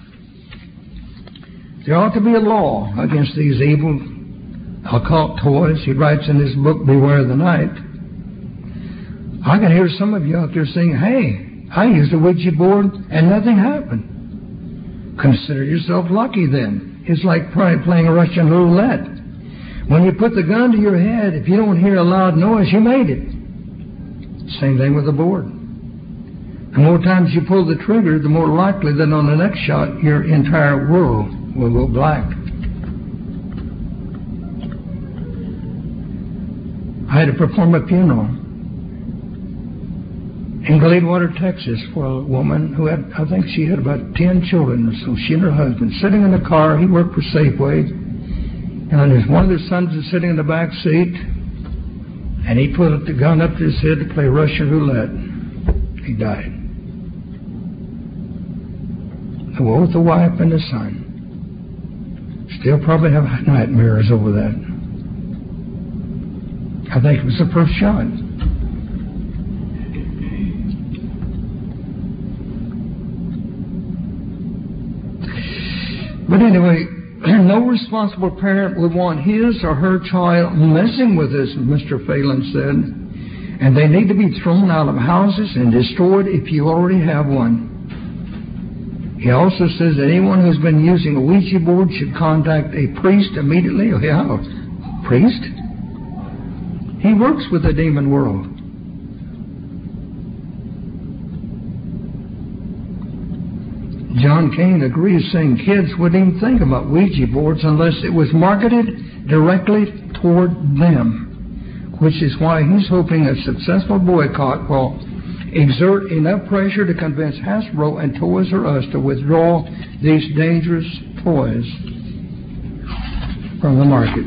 There ought to be a law against these evil occult toys. He writes in his book, Beware the Night. I can hear some of you out there saying, hey, I used a Ouija board and nothing happened. Consider yourself lucky then. It's like playing Russian roulette. When you put the gun to your head, if you don't hear a loud noise, you made it. Same thing with the board. The more times you pull the trigger, the more likely that on the next shot, your entire world will go black. I had to perform a funeral in Gladewater, Texas, for a woman who had, I think she had about ten children or so. She and her husband sitting in the car. He worked for Safeway. And his, one of their sons was sitting in the back seat. And he put the gun up to his head to play Russian roulette. He died. The woe with the wife and the son. Still probably have nightmares over that. I think it was the first shot. But anyway, no responsible parent would want his or her child messing with this, Mister Phelan said. And they need to be thrown out of houses and destroyed if you already have one. He also says that anyone who's been using a Ouija board should contact a priest immediately. Oh, yeah, priest? He works with the demon world. John Kane agrees, saying kids wouldn't even think about Ouija boards unless it was marketed directly toward them, which is why he's hoping a successful boycott will exert enough pressure to convince Hasbro and Toys R Us to withdraw these dangerous toys from the market.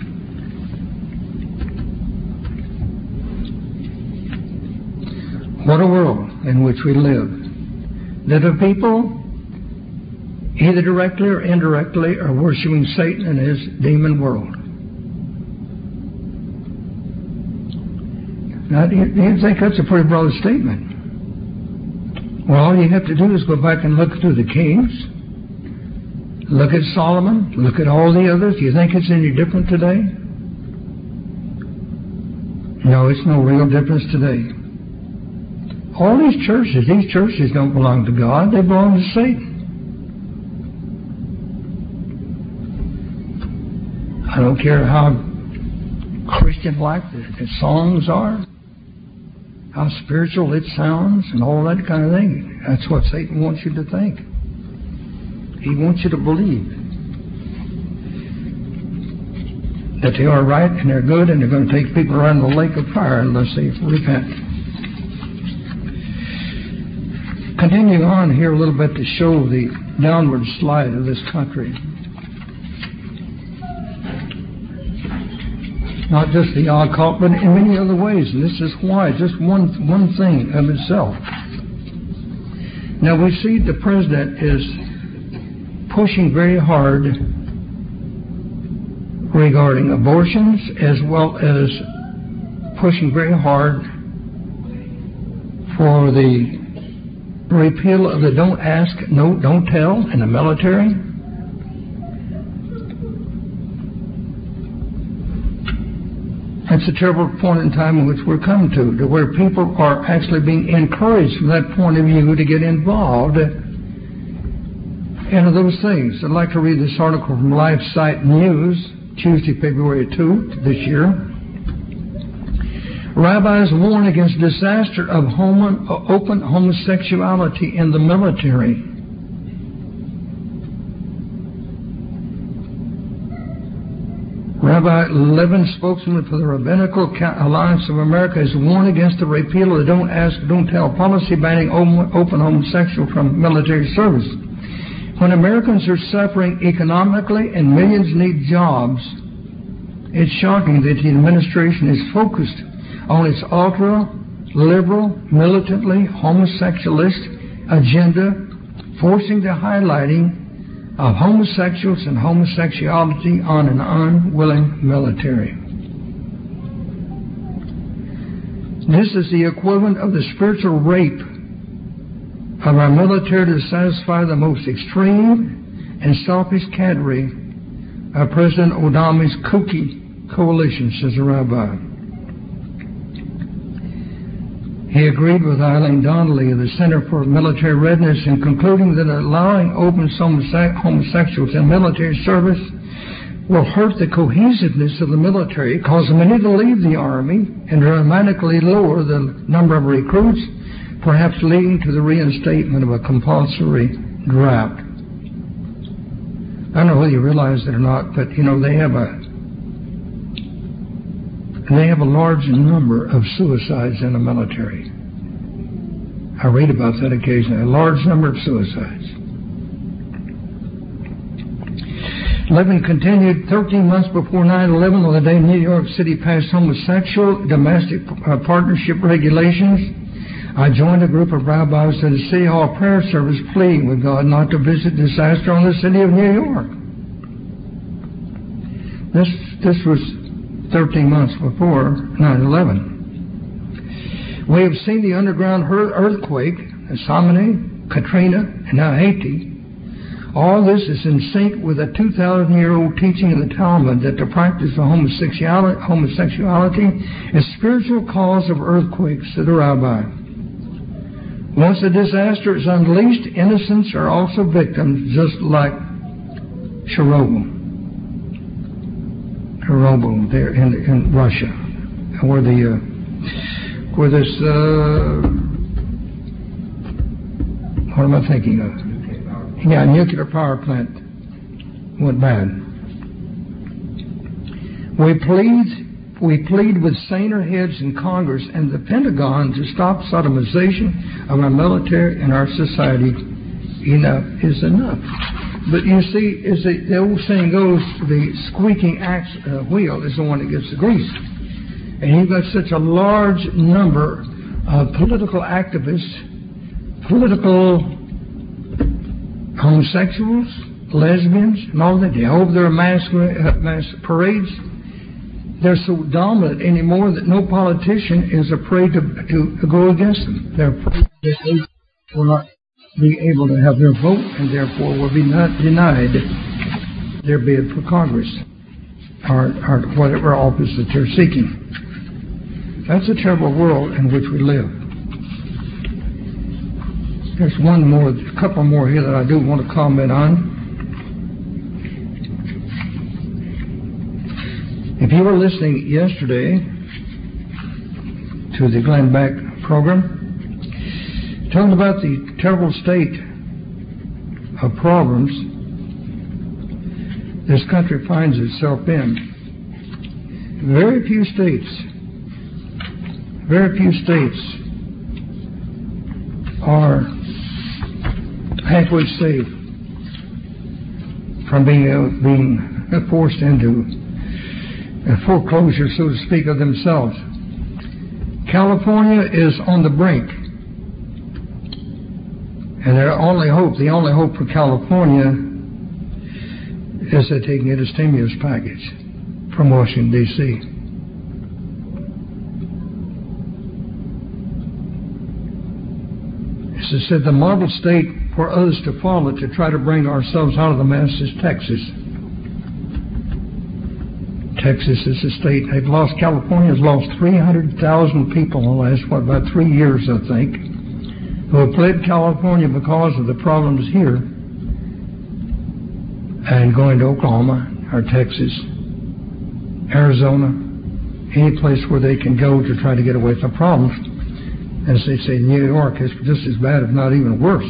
What a world in which we live. That the people, either directly or indirectly, are worshiping Satan and his demon world. Now, do you think that's a pretty broad statement? Well, all you have to do is go back and look through the kings. Look at Solomon. Look at all the others. Do you think it's any different today? No, it's no real difference today. All these churches, these churches don't belong to God. They belong to Satan. I don't care how Christian-like the, the songs are, how spiritual it sounds, and all that kind of thing. That's what Satan wants you to think. He wants you to believe that they are right and they're good and they're going to take people around the lake of fire unless they repent. Continuing on here a little bit to show the downward slide of this country. Not just the occult, but in many other ways. And this is why, just one one thing of itself. Now we see the president is pushing very hard regarding abortions, as well as pushing very hard for the repeal of the don't ask, no, don't tell in the military. That's a terrible point in time in which we're coming to, to where people are actually being encouraged from that point of view to get involved in those things. I'd like to read this article from LifeSite News, Tuesday, February second this year. Rabbis warn against disaster of homo- open homosexuality in the military. Rabbi Levin, spokesman for the Rabbinical Alliance of America, has warned against the repeal of the Don't Ask, Don't Tell policy banning open homosexual from military service. When Americans are suffering economically and millions need jobs, it's shocking that the administration is focused on its ultra-liberal, militantly homosexualist agenda, forcing the highlighting of homosexuals and homosexuality on an unwilling military. This is the equivalent of the spiritual rape of our military to satisfy the most extreme and selfish cadre of President Obama's kooky coalition, says a rabbi. He agreed with Eileen Donnelly of the Center for Military Readiness in concluding that allowing open homosexuals in military service will hurt the cohesiveness of the military, cause many to leave the Army, and dramatically lower the number of recruits, perhaps leading to the reinstatement of a compulsory draft. I don't know whether you realize it or not, but you know they have a they have a large number of suicides in the military. I read about that occasionally. A large number of suicides. Levin continued, thirteen months before nine eleven, on the day New York City passed homosexual domestic uh, partnership regulations, I joined a group of rabbis at a City Hall prayer service pleading with God not to visit disaster on the city of New York. This, this was thirteen months before nine eleven. We have seen the underground earthquake, Samini, Katrina, and now Haiti. All this is in sync with a two thousand year old teaching in the Talmud that the practice of homosexuality, homosexuality is spiritual cause of earthquakes, said the rabbi. Once a disaster is unleashed, innocents are also victims, just like Chernobyl. Chernobyl there in, in Russia, where the uh, where this uh, what am I thinking of? Yeah, a nuclear power plant went bad. We plead we plead with saner heads in Congress and the Pentagon to stop sodomization of our military and our society. Enough is enough. But you see, as the, the old saying goes, the squeaking axe, uh, wheel is the one that gets the grease. And you've got such a large number of political activists, political homosexuals, lesbians, and all that. They hold their mass, uh, mass parades. They're so dominant anymore that no politician is afraid to, to, to go against them. They're afraid that they will not be able to have their vote and therefore will be not denied their bid for Congress or, or whatever office that they're seeking. That's a terrible world in which we live. There's one more, a couple more here that I do want to comment on. If you were listening yesterday to the Glenn Beck program, talking about the terrible state of problems this country finds itself in, very few states, very few states are halfway safe from being uh, being forced into a foreclosure, so to speak, of themselves. California is on the brink, and their only hope, the only hope for California, is that they can get a stimulus package from Washington, D C As I said, the model state for others to follow to try to bring ourselves out of the mess is Texas. Texas is a state. They've lost, California has lost three hundred thousand people in the last, what, about three years, I think, who have fled California because of the problems here and going to Oklahoma or Texas, Arizona, any place where they can go to try to get away from problems. As they say, New York is just as bad, if not even worse.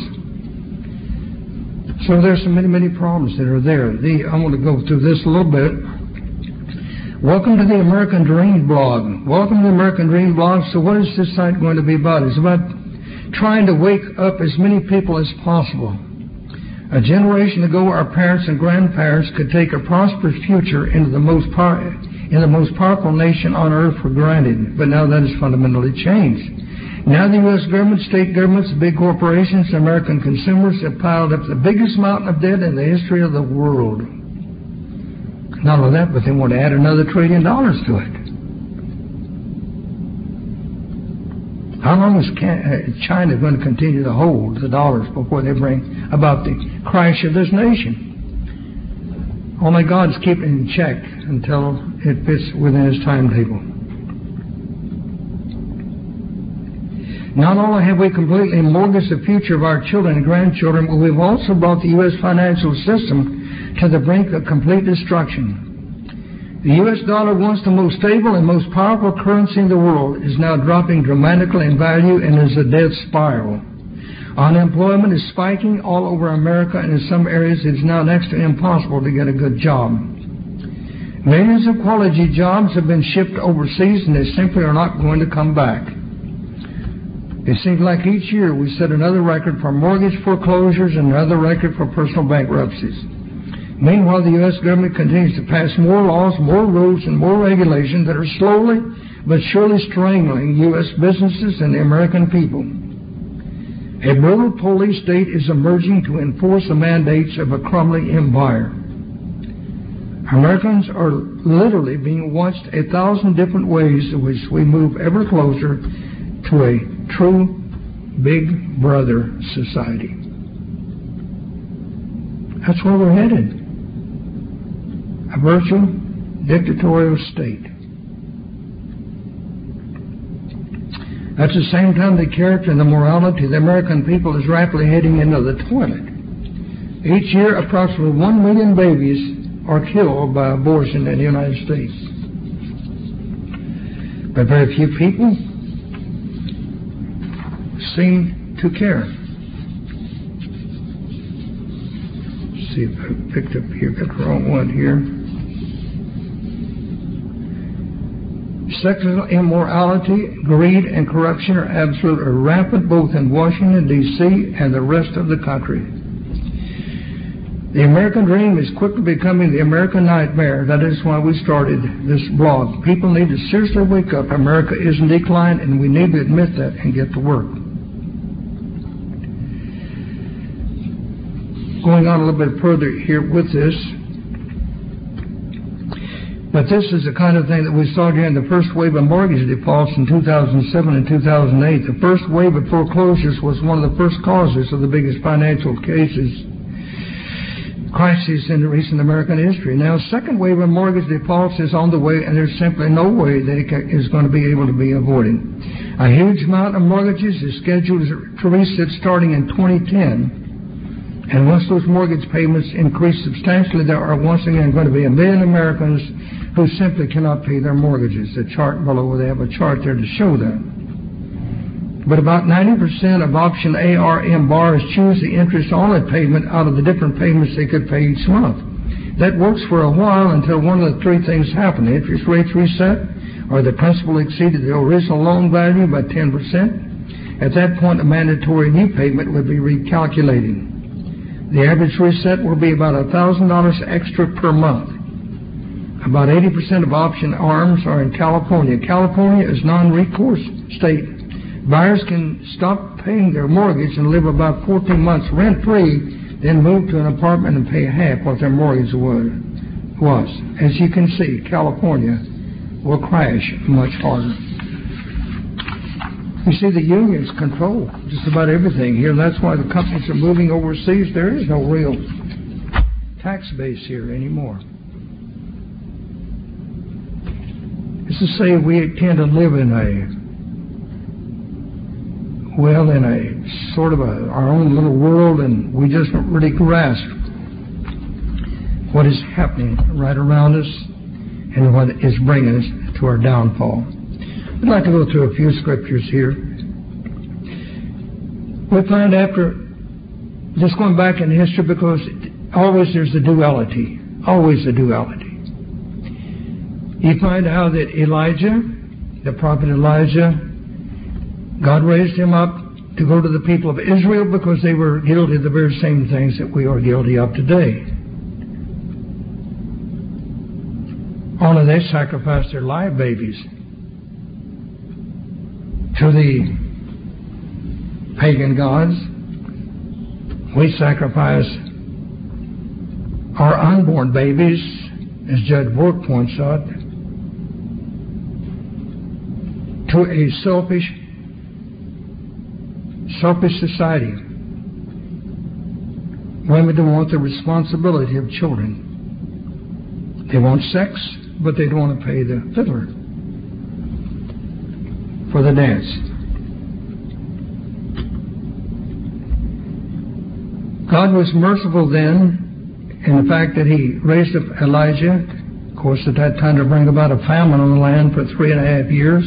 So there's so many, many problems that are there. The, I want to go through this a little bit. Welcome to the American Dream blog. Welcome to the American Dream blog. So what is this site going to be about? It's about trying to wake up as many people as possible. A generation ago, our parents and grandparents could take a prosperous future into the most power, in the most powerful nation on earth for granted. But now that has fundamentally changed. Now the U S government, state governments, big corporations, American consumers have piled up the biggest mountain of debt in the history of the world. Not only that, but they want to add another trillion dollars to it. How long is China going to continue to hold the dollars before they bring about the crash of this nation? Only God's keeping it in check until it fits within His timetable. Not only have we completely mortgaged the future of our children and grandchildren, but we've also brought the U S financial system to the brink of complete destruction. The U S dollar, once the most stable and most powerful currency in the world, is now dropping dramatically in value and is a death spiral. Unemployment is spiking all over America, and in some areas it is now next to impossible to get a good job. Millions of quality jobs have been shipped overseas, and they simply are not going to come back. It seems like each year we set another record for mortgage foreclosures and another record for personal bankruptcies. Meanwhile, the U S government continues to pass more laws, more rules, and more regulations that are slowly but surely strangling U S businesses and the American people. A brutal police state is emerging to enforce the mandates of a crumbling empire. Americans are literally being watched a thousand different ways in which we move ever closer to a true Big Brother society. That's where we're headed. A virtual dictatorial state. At the same time, the character and the morality of the American people is rapidly heading into the toilet. Each year, approximately one million babies are killed by abortion in the United States. But very few people seem to care. Let's see if I picked up here, got the wrong one here. sexual immorality, greed, and corruption are absolutely rampant both in Washington, D C and the rest of the country. The American dream is quickly becoming the American nightmare. That is why we started this blog. People need to seriously wake up. America is in decline, and we need to admit that and get to work. Going on a little bit further here with this, but this is the kind of thing that we saw during the first wave of mortgage defaults in two thousand seven and two thousand eight. The first wave of foreclosures was one of the first causes of the biggest financial cases, crises in recent American history. Now, second wave of mortgage defaults is on the way, and there's simply no way that it is going to be able to be avoided. A huge amount of mortgages is scheduled to reset starting in twenty ten, and once those mortgage payments increase substantially, there are once again going to be a million Americans who simply cannot pay their mortgages. The chart below, they have a chart there to show that. But about ninety percent of option A R M borrowers choose the interest-only payment out of the different payments they could pay each month. That works for a while until one of the three things happen. The interest rates reset, or the principal exceeded the original loan value by ten percent. At that point, a mandatory new payment would be recalculated. The average reset will be about one thousand dollars extra per month. About eighty percent of option arms are in California. California is non-recourse state. Buyers can stop paying their mortgage and live about fourteen months rent-free, then move to an apartment and pay half what their mortgage was. was. As you can see, California will crash much harder. You see, the unions control just about everything here. That's why the companies are moving overseas. There is no real tax base here anymore. It's to say we tend to live in a well, in a sort of a, our own little world, and we just don't really grasp what is happening right around us and what is bringing us to our downfall. I'd like to go through a few scriptures here. We find after, just going back in history, because always there's a duality, always a duality. You find how that Elijah, the prophet Elijah, God raised him up to go to the people of Israel because they were guilty of the very same things that we are guilty of today. Only they sacrificed their live babies to the pagan gods. We sacrifice our unborn babies, as Judge Bork points out, to a selfish Selfish society. Women don't want the responsibility of children. They want sex, but they don't want to pay the fiddler for the dance. God was merciful then in the fact that He raised up Elijah, of course at that time to bring about a famine on the land for three and a half years.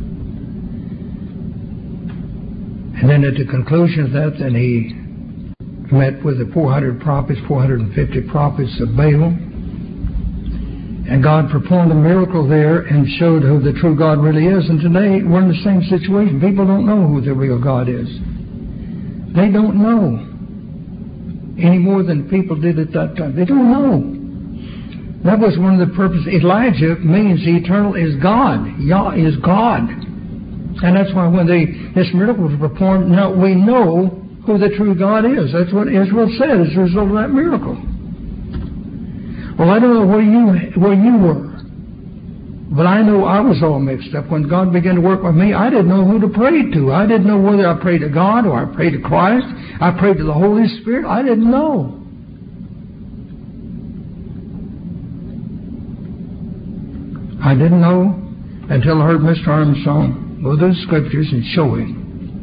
And then at the conclusion of that, then he met with the four hundred prophets, four hundred fifty prophets of Baal. And God performed a miracle there and showed who the true God really is. And today we're in the same situation. People don't know who the real God is. They don't know any more than people did at that time. They don't know. That was one of the purposes. Elijah means the eternal is God. Yah is God. And that's why when they, this miracle was performed, now we know who the true God is. That's what Israel said as a result of that miracle. Well, I don't know where you where you were, but I know I was all mixed up. When God began to work with me, I didn't know who to pray to. I didn't know whether I prayed to God or I prayed to Christ. I prayed to the Holy Spirit. I didn't know. I didn't know until I heard Mister Armstrong go through the Scriptures and show it.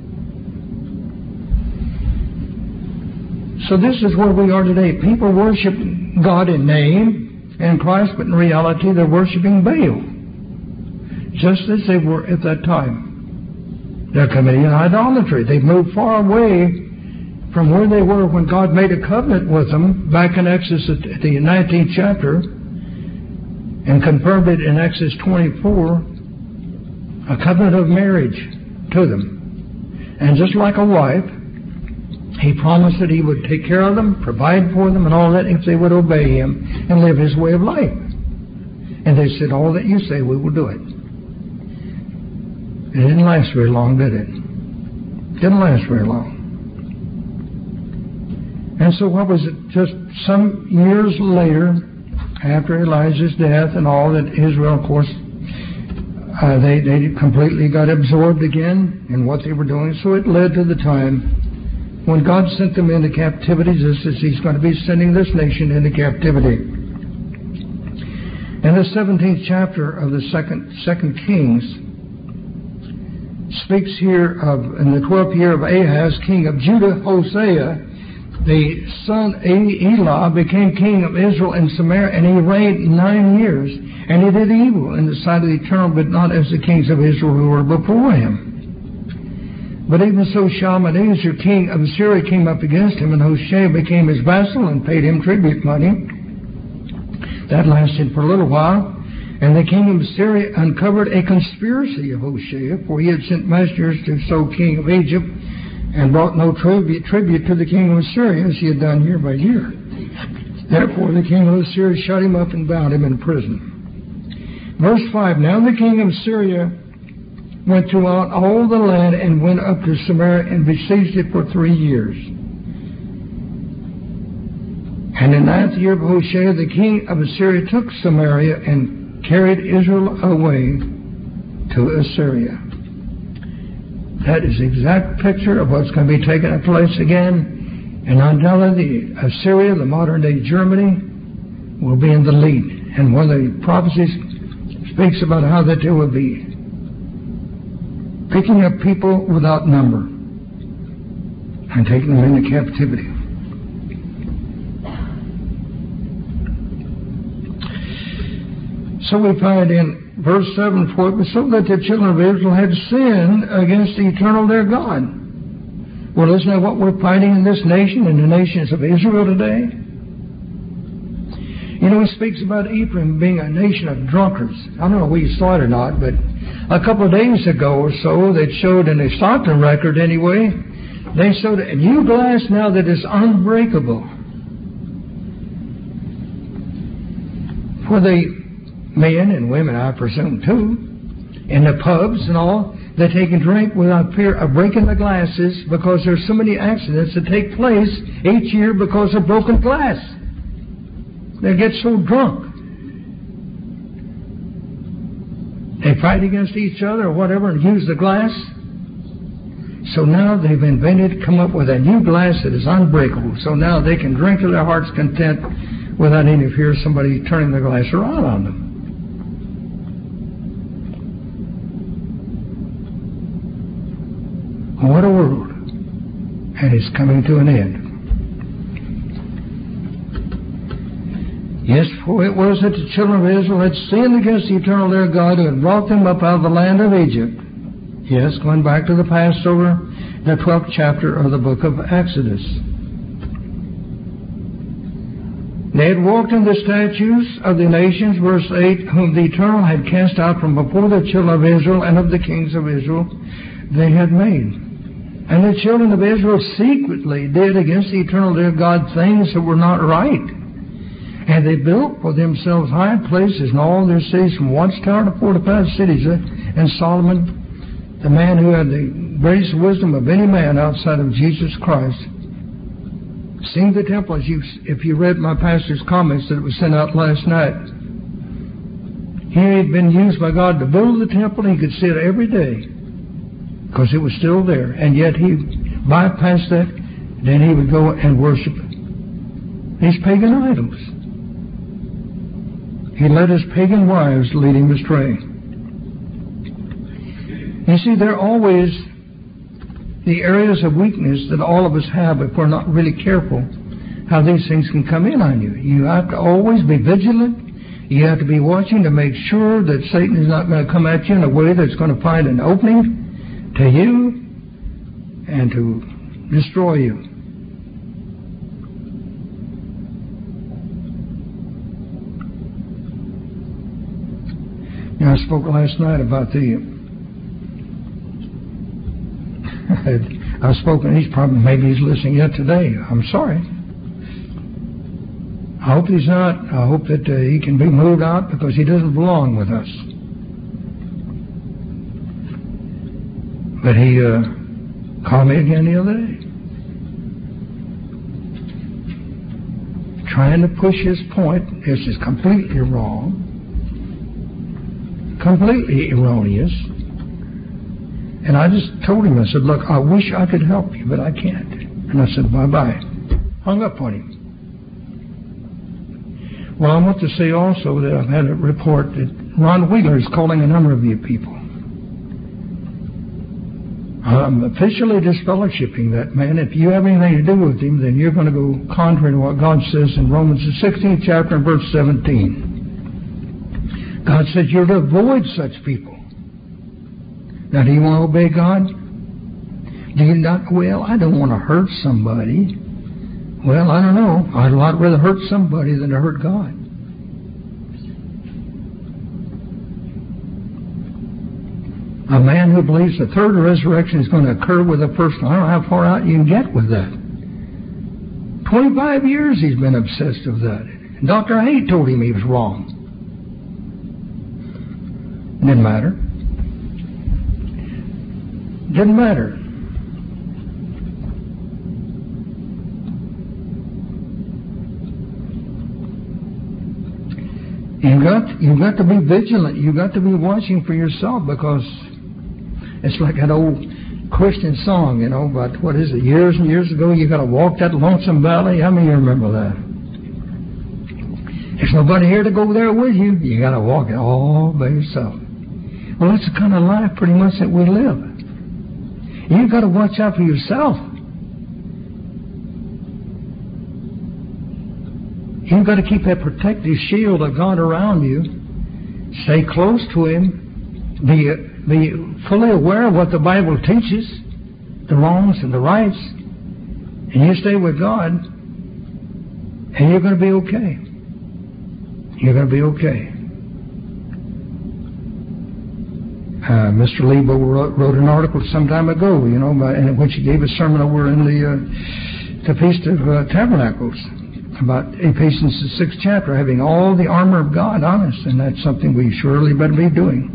So this is where we are today. People worship God in name and Christ, but in reality they're worshiping Baal, just as they were at that time. They're committing idolatry. They've moved far away from where they were when God made a covenant with them back in Exodus, the nineteenth chapter, and confirmed it in Exodus twenty-four, a covenant of marriage to them. And just like a wife, he promised that he would take care of them, provide for them, and all that if they would obey him and live his way of life. And they said, all that you say, we will do it. It didn't last very long, did it? Didn't last very long. And so what was it? Just some years later, after Elijah's death and all, that Israel, of course, uh, they, they completely got absorbed again in what they were doing. So it led to the time when God sent them into captivity, just as He's going to be sending this nation into captivity. In the seventeenth chapter of the second, second Kings, speaks here of, in the twelfth year of Ahaz, king of Judah, Hosea, the son Elah became king of Israel and Samaria, and he reigned nine years. And he did evil in the sight of the Eternal, but not as the kings of Israel who were before him. But even so, Shalmaneser, king of Syria, came up against him, and Hoshea became his vassal and paid him tribute money. That lasted for a little while. And the king of Syria uncovered a conspiracy of Hoshea, for he had sent messengers to So, king of Egypt, and brought no tribute, tribute to the king of Assyria, as he had done year by year. Therefore the king of Assyria shut him up and bound him in prison. Verse five, now the king of Assyria went throughout all the land and went up to Samaria and besieged it for three years. And in the ninth year of Hoshea, the king of Assyria took Samaria and carried Israel away to Assyria. That is the exact picture of what's going to be taking place again. And until the Assyria, the modern day Germany, will be in the lead. And one of the prophecies speaks about how that there will be picking up people without number and taking them into captivity. So we find in verse seven, for it was so that the children of Israel had sinned against the Eternal their God. Well, isn't that what we're fighting in this nation and the nations of Israel today? You know, it speaks about Ephraim being a nation of drunkards. I don't know whether you saw it or not, but a couple of days ago or so, they showed in the Stockton record anyway, they showed a new glass now that is unbreakable. For the men and women, I presume, too, in the pubs and all, that they can drink without fear of breaking the glasses, because there's so many accidents that take place each year because of broken glass. They get so drunk. They fight against each other or whatever and use the glass. So now they've invented, come up with a new glass that is unbreakable. So now they can drink to their heart's content without any fear of somebody turning the glass around on them. What a world. And it's coming to an end. Yes, for it was that the children of Israel had sinned against the Eternal their God, who had brought them up out of the land of Egypt. Yes, going back to the Passover, the twelfth chapter of the book of Exodus. They had walked in the statutes of the nations, verse eight, whom the Eternal had cast out from before the children of Israel, and of the kings of Israel they had made. And the children of Israel secretly did against the Eternal their God things that were not right. And they built for themselves high places in all their cities, from watchtower to fortified cities. And Solomon, the man who had the greatest wisdom of any man outside of Jesus Christ, seeing the temple, as you, if you read my pastor's comments that was sent out last night, he had been used by God to build the temple, and he could see it every day because it was still there. And yet he bypassed that, then he would go and worship these pagan idols. He let his pagan wives lead him astray. You see, there are always the areas of weakness that all of us have if we're not really careful how these things can come in on you. You have to always be vigilant. You have to be watching to make sure that Satan is not going to come at you in a way that's going to find an opening to you and to destroy you. Now, I spoke last night about the I've spoken, he's probably, maybe he's listening yet today. I'm sorry. I hope he's not. I hope that uh, he can be moved out because he doesn't belong with us. But he uh, called me again the other day, trying to push his point. This is completely wrong, completely erroneous. And I just told him, I said, look, I wish I could help you, but I can't. And I said, bye-bye. Hung up on him. Well, I want to say also that I've had a report that Ron Wheeler is calling a number of you people. I'm officially disfellowshipping that man. If you have anything to do with him, then you're going to go contrary to what God says in Romans the sixteenth chapter and verse seventeen. God says you're to avoid such people. Now, do you want to obey God? Do you not? Well, I don't want to hurt somebody. Well, I don't know. I'd a lot rather hurt somebody than to hurt God. A man who believes the third resurrection is going to occur with a person, I don't know how far out you can get with that. twenty-five years he's been obsessed with that. And Doctor Hay told him he was wrong. Didn't matter. Didn't matter. You've got, you've got to be vigilant. You've got to be watching for yourself, because it's like that old Christian song, you know, about, what is it, years and years ago, you got to walk that lonesome valley. How many of you remember that? There's nobody here to go there with you. You got to walk it all by yourself. Well, that's the kind of life pretty much that we live. You've got to watch out for yourself. You've got to keep that protective shield of God around you. Stay close to Him. Be, be fully aware of what the Bible teaches, the wrongs and the rights. And you stay with God, and you're going to be okay. You're going to be okay. Uh, Mister Lebo wrote, wrote an article some time ago, you know, by, in which he gave a sermon over in the, uh, the Feast of uh, Tabernacles, about Ephesians the sixth chapter, having all the armor of God on us, and that's something we surely better be doing.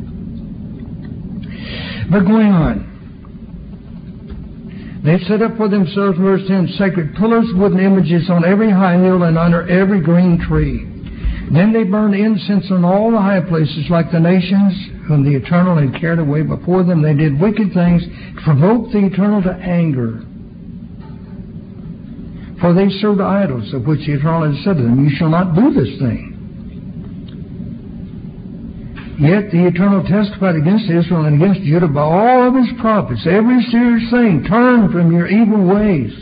But going on, they set up for themselves, verse ten, sacred pillars, wooden images on every high hill and under every green tree. Then they burned incense on all the high places, like the nations whom the Eternal had carried away before them. They did wicked things to provoke the Eternal to anger. For they served idols, of which the Eternal had said to them, you shall not do this thing. Yet the Eternal testified against Israel and against Judah by all of His prophets, every serious thing, turn from your evil ways.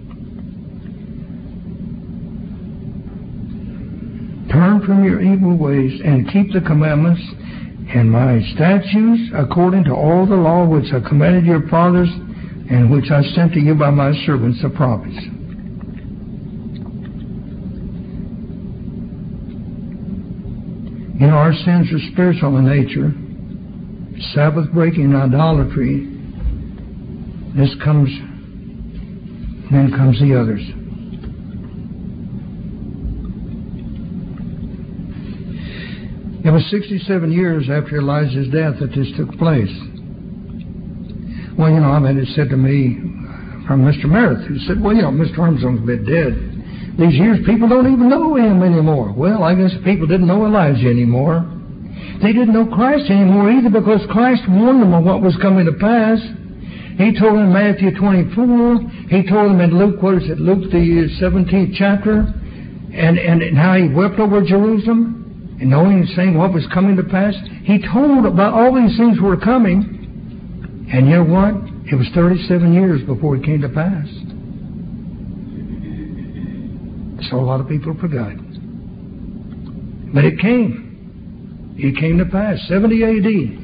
Turn from your evil ways and keep the commandments and my statutes according to all the law which I commanded your fathers and which I sent to you by my servants the prophets. You know, our sins are spiritual in nature. Sabbath breaking and idolatry. This comes, then comes the others. It was sixty-seven years after Elijah's death that this took place. Well, you know, I mean, it said to me from Mister Merritt, who said, well, you know, Mister Armstrong's been dead. These years, people don't even know him anymore. Well, I guess people didn't know Elijah anymore. They didn't know Christ anymore either, because Christ warned them of what was coming to pass. He told them in Matthew twenty-four. He told them in Luke, what is it, Luke the seventeenth chapter, and, and, and how He wept over Jerusalem. And knowing and saying what was coming to pass, He told about all these things were coming. And you know what? It was thirty-seven years before it came to pass. So a lot of people forgot. But it came. It came to pass. seventy A D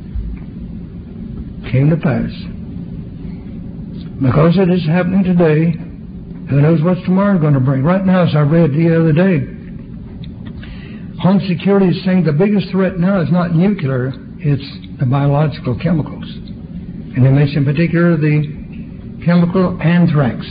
came to pass. Because it is happening today, who knows what tomorrow is going to bring. Right now, as I read the other day, Home Security is saying the biggest threat now is not nuclear, it's the biological chemicals. And they mention in particular the chemical anthrax.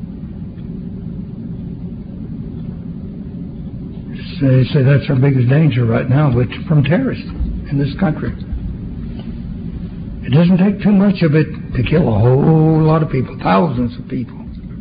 So they say that's our biggest danger right now, which from terrorists in this country. It doesn't take too much of it to kill a whole lot of people, thousands of people.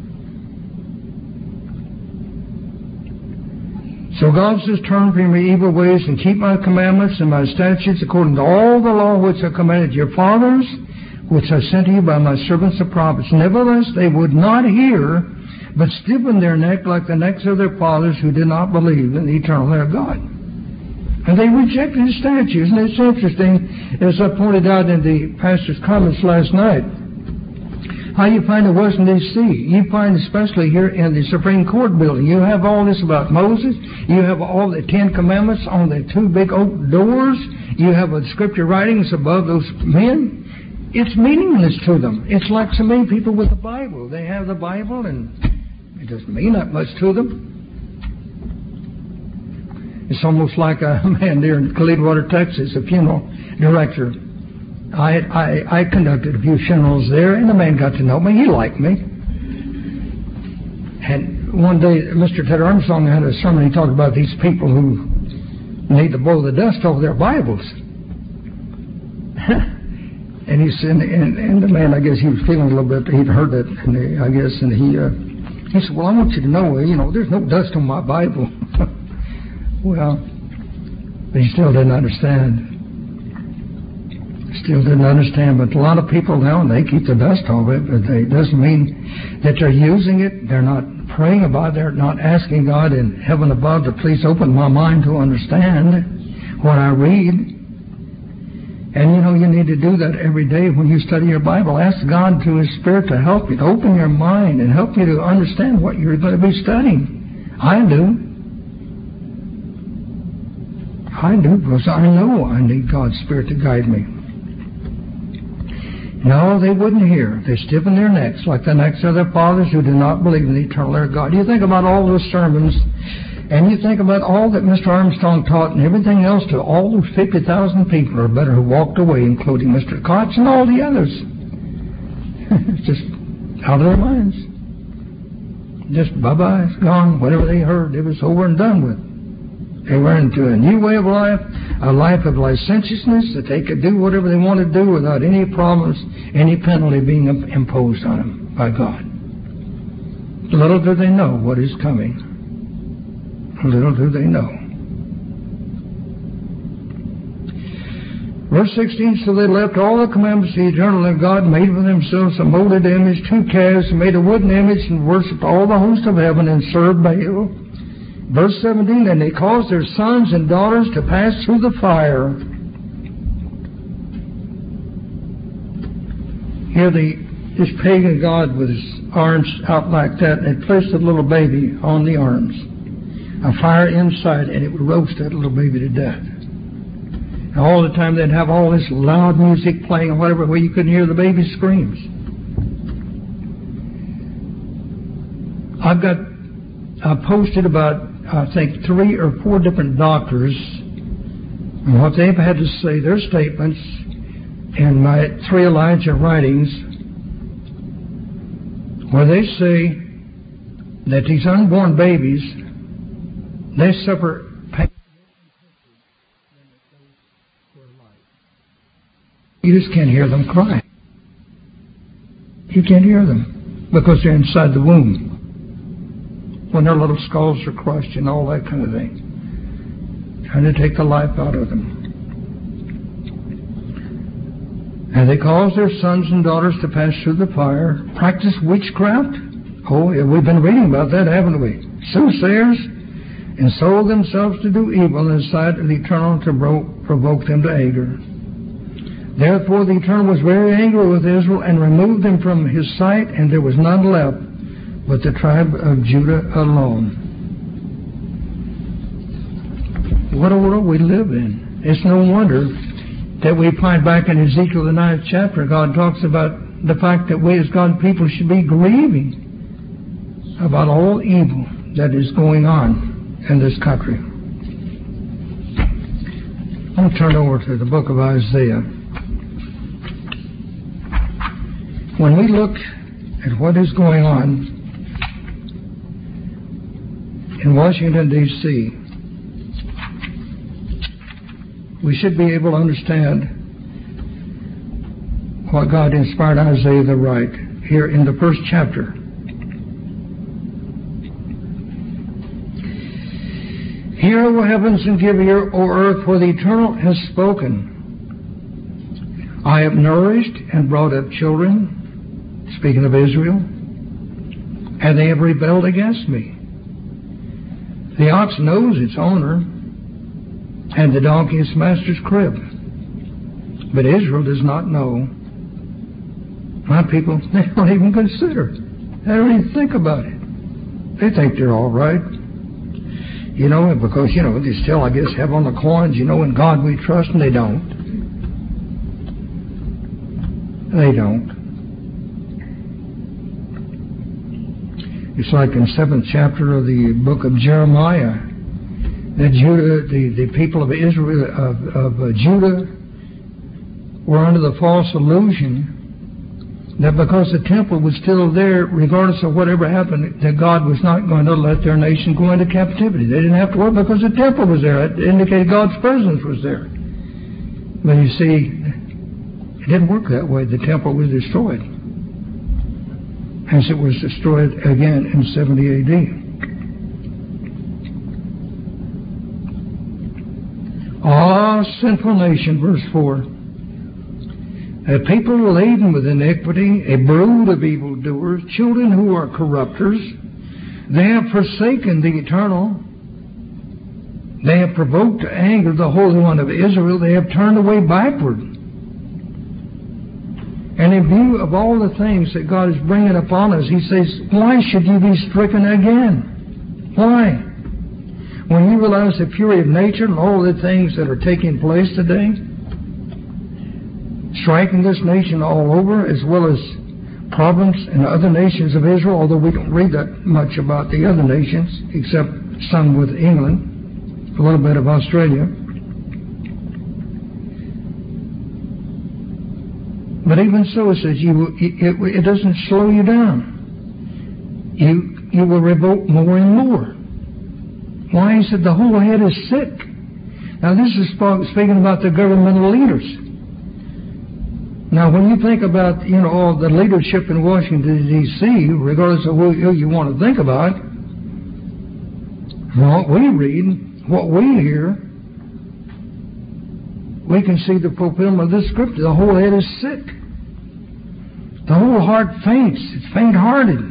So God says, turn from your evil ways and keep my commandments and my statutes according to all the law which I commanded your fathers, which I sent to you by my servants the prophets. Nevertheless, they would not hear, but stiffened their neck like the necks of their fathers who did not believe in the eternal their God. And they rejected His statutes. And it's interesting, as I pointed out in the pastor's comments last night, how you find in Washington, D C You find especially here in the Supreme Court building, you have all this about Moses. You have all the Ten Commandments on the two big oak doors. You have the scripture writings above those men. It's meaningless to them. It's like so many people with the Bible. They have the Bible and it doesn't mean that much to them. It's almost like a man there in Clearwater, Texas, a funeral director. I, I I conducted a few funerals there, and the man got to know me. He liked me. And one day, Mister Ted Armstrong had a sermon. He talked about these people who need to blow the dust off their Bibles. And he said, and, and the man, I guess he was feeling a little bit. He'd heard it, and he, I guess, and he uh, he said, "Well, I want you to know, you know, there's no dust on my Bible." Well, but he still didn't understand. Still didn't understand, but a lot of people now, they keep the dust off it, but it doesn't mean that they're using it. They're not praying about it. They're not asking God in heaven above to please open my mind to understand what I read. And you know, you need to do that every day when you study your Bible. Ask God through His Spirit to help you, to open your mind and help you to understand what you're going to be studying. I do. I do, because I know I need God's Spirit to guide me. No, they wouldn't hear. They stiffened their necks like the necks of their fathers who did not believe in the eternal their God. You think about all those sermons, and you think about all that Mister Armstrong taught and everything else to all those fifty thousand people or better who walked away, including Mister Koch and all the others. It's just out of their minds. Just bye-bye, it's gone. Whatever they heard, it was over and done with. They were into a new way of life, a life of licentiousness, that they could do whatever they wanted to do without any problems, any penalty being imposed on them by God. Little do they know what is coming. Little do they know. Verse sixteen, so they left all the commandments of the eternal God, made for themselves a molded image, two calves, and made a wooden image, and worshipped all the host of heaven, and served Baal. Verse seventeen, and they caused their sons and daughters to pass through the fire. Here the, this pagan god with his arms out like that, and they placed a little baby on the arms. A fire inside, and it would roast that little baby to death. And all the time they'd have all this loud music playing or whatever, where you couldn't hear the baby's screams. I've got, I posted about I think three or four different doctors and what they've had to say, their statements in my three Elijah writings, where they say that these unborn babies, they suffer pain. You just can't hear them cry. You can't hear them because they're inside the womb, when their little skulls are crushed and all that kind of thing, trying to take the life out of them. And they caused their sons and daughters to pass through the fire, practice witchcraft. Oh, yeah, we've been reading about that, haven't we? Soothsayers, and sold themselves to do evil in the sight of the Eternal to provoke them to anger. Therefore the Eternal was very angry with Israel and removed them from His sight, and there was none left but the tribe of Judah alone. What a world we live in. It's no wonder that we find back in Ezekiel the ninth chapter, God talks about the fact that we as God's people should be grieving about all evil that is going on in this country. I'm going to turn over to the book of Isaiah. when we look at what is going on in Washington, D C, we should be able to understand what God inspired Isaiah to write here in the first chapter. Hear, O heavens, and give ear, O earth, for the Eternal has spoken. I have nourished and brought up children, speaking of Israel, and they have rebelled against me. The ox knows its owner, and the donkey its master's crib. But Israel does not know. My people, they don't even consider. They don't even think about it. They think they're all right. You know, because, you know, they still, I guess, have on the coins, you know, in God we trust, and they don't. They don't. It's like in the seventh chapter of the book of Jeremiah, that Judah, the, the people of Israel, of, of uh, Judah, were under the false illusion that because the temple was still there, regardless of whatever happened, that God was not going to let their nation go into captivity. They didn't have to worry because the temple was there. It indicated God's presence was there. But you see, it didn't work that way. The temple was destroyed, as it was destroyed again in seventy A D. Ah, sinful nation, verse four. A people laden with iniquity, a brood of evildoers, children who are corrupters. They have forsaken the Eternal. They have provoked to anger the Holy One of Israel. They have turned away backward. And in view of all the things that God is bringing upon us, He says, why should you be stricken again? Why? When you realize the fury of nature and all the things that are taking place today, striking this nation all over, as well as problems in other nations of Israel, although we don't read that much about the other nations, except some with England, a little bit of Australia. But even so, it says, you, it, it doesn't slow you down. You, you will revolt more and more. Why? He said, the whole head is sick. Now, this is speaking about the governmental leaders. Now, when you think about, you know, all the leadership in Washington, D C, regardless of who you want to think about, what we read, what we hear, we can see the fulfillment of this scripture. The whole head is sick. The whole heart faints. It's faint-hearted.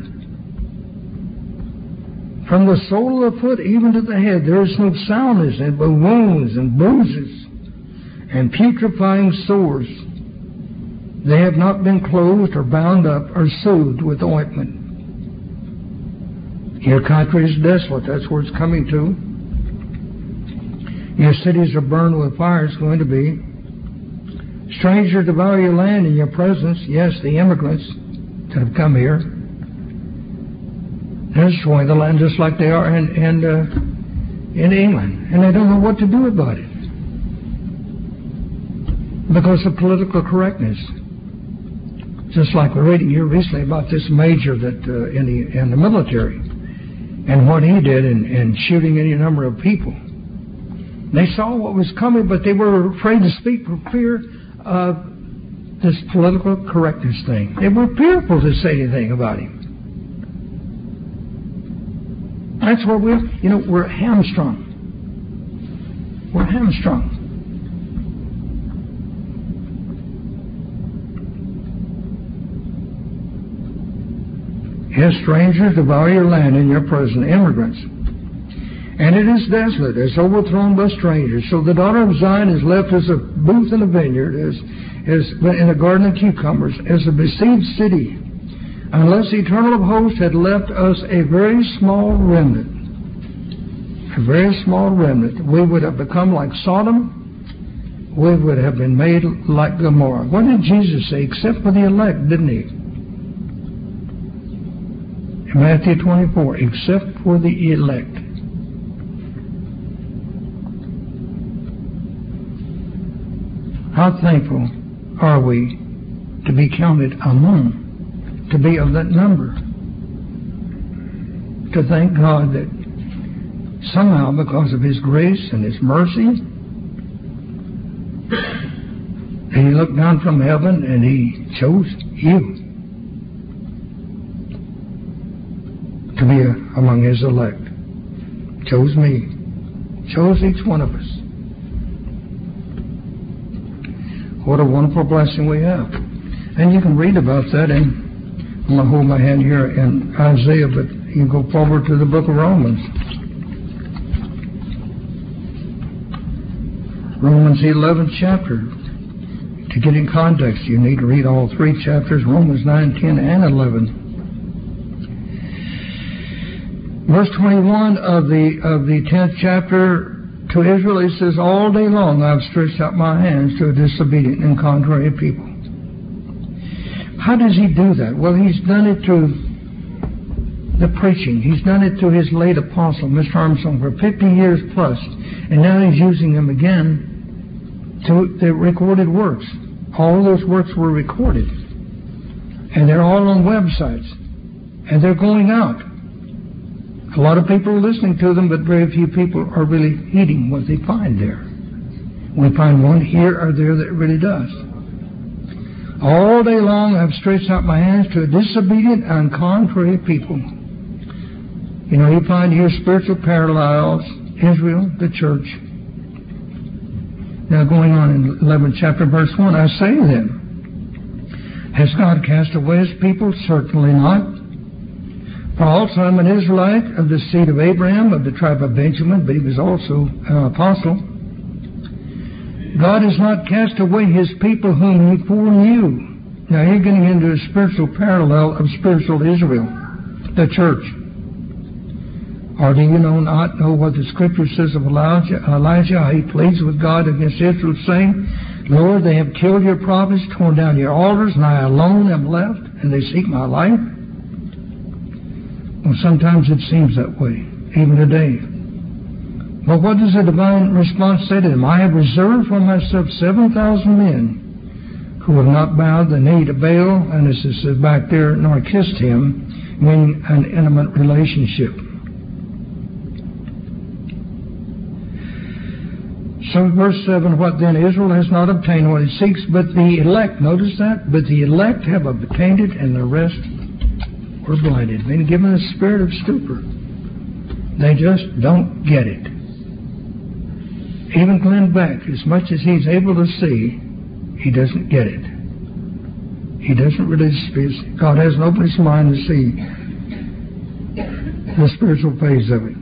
From the sole of the foot even to the head, there is no soundness in it, but wounds and bruises and putrefying sores. They have not been clothed or bound up or soothed with ointment. Your country is desolate. That's where it's coming to. Your cities are burned with fire. It's going to be. Strangers devour your land in your presence. Yes, the immigrants that have come here. They're destroying the land just like they are in, in, uh, in England. And they don't know what to do about it. Because of political correctness. Just like we're reading here recently about this major that uh, in the in the military and what he did in, in shooting any number of people. They saw what was coming, but they were afraid to speak for fear of this political correctness thing. They were fearful to say anything about him. That's where we're, you know, we're hamstrung. We're hamstrung. Yes, strangers devour your land in your presence, immigrants. And it is desolate, it's overthrown by strangers. So the daughter of Zion is left as a booth in a vineyard, as, as in a garden of cucumbers, as a besieged city. Unless the Eternal of Hosts had left us a very small remnant, a very small remnant, we would have become like Sodom. We would have been made like Gomorrah. What did Jesus say? Except for the elect, didn't he? In Matthew twenty-four, except for the elect. How thankful are we to be counted among to be of that number. To thank God that somehow, because of His grace and His mercy, He looked down from heaven and He chose you to be a, among His elect. Chose me. Chose each one of us. What a wonderful blessing we have. And you can read about that in, I'm going to hold my hand here in Isaiah, but you can go forward to the book of Romans. Romans, the eleventh chapter. To get in context, you need to read all three chapters, Romans nine, ten, and eleven. Verse twenty-one of the of the tenth chapter, to Israel he says, all day long I've stretched out my hands to a disobedient and contrary people. How does he do that? Well, he's done it through the preaching. He's done it through his late apostle, Mister Armstrong, for fifty years plus. And now he's using them again to the recorded works. All those works were recorded. And they're all on websites. And they're going out. A lot of people are listening to them, but very few people are really heeding what they find there. We find one here or there that really does. All day long I've stretched out my hands to a disobedient and contrary people. You know, you find here spiritual parallels, Israel, the church. Now going on in eleventh chapter, verse one, I say then, has God cast away His people? Certainly not. For also I'm an Israelite of the seed of Abraham, of the tribe of Benjamin, but he was also an apostle. God has not cast away His people whom He foreknew. Now you're getting into a spiritual parallel of spiritual Israel, the church. Or do you know not know what the Scripture says of Elijah? Elijah, how he pleads with God against Israel, saying, Lord, they have killed your prophets, torn down your altars, and I alone am left, and they seek my life. Well, sometimes it seems that way, even today. But what does the divine response say to them? I have reserved for myself seven thousand men who have not bowed the knee to Baal, and as it says back there, nor kissed him, meaning an intimate relationship. So verse seven, what then? Israel has not obtained what it seeks, but the elect, notice that, but the elect have obtained it, and the rest were blinded, been given a spirit of stupor. They just don't get it. Even Glenn Beck, as much as he's able to see, he doesn't get it. He doesn't really, God hasn't opened his mind to see the spiritual phase of it.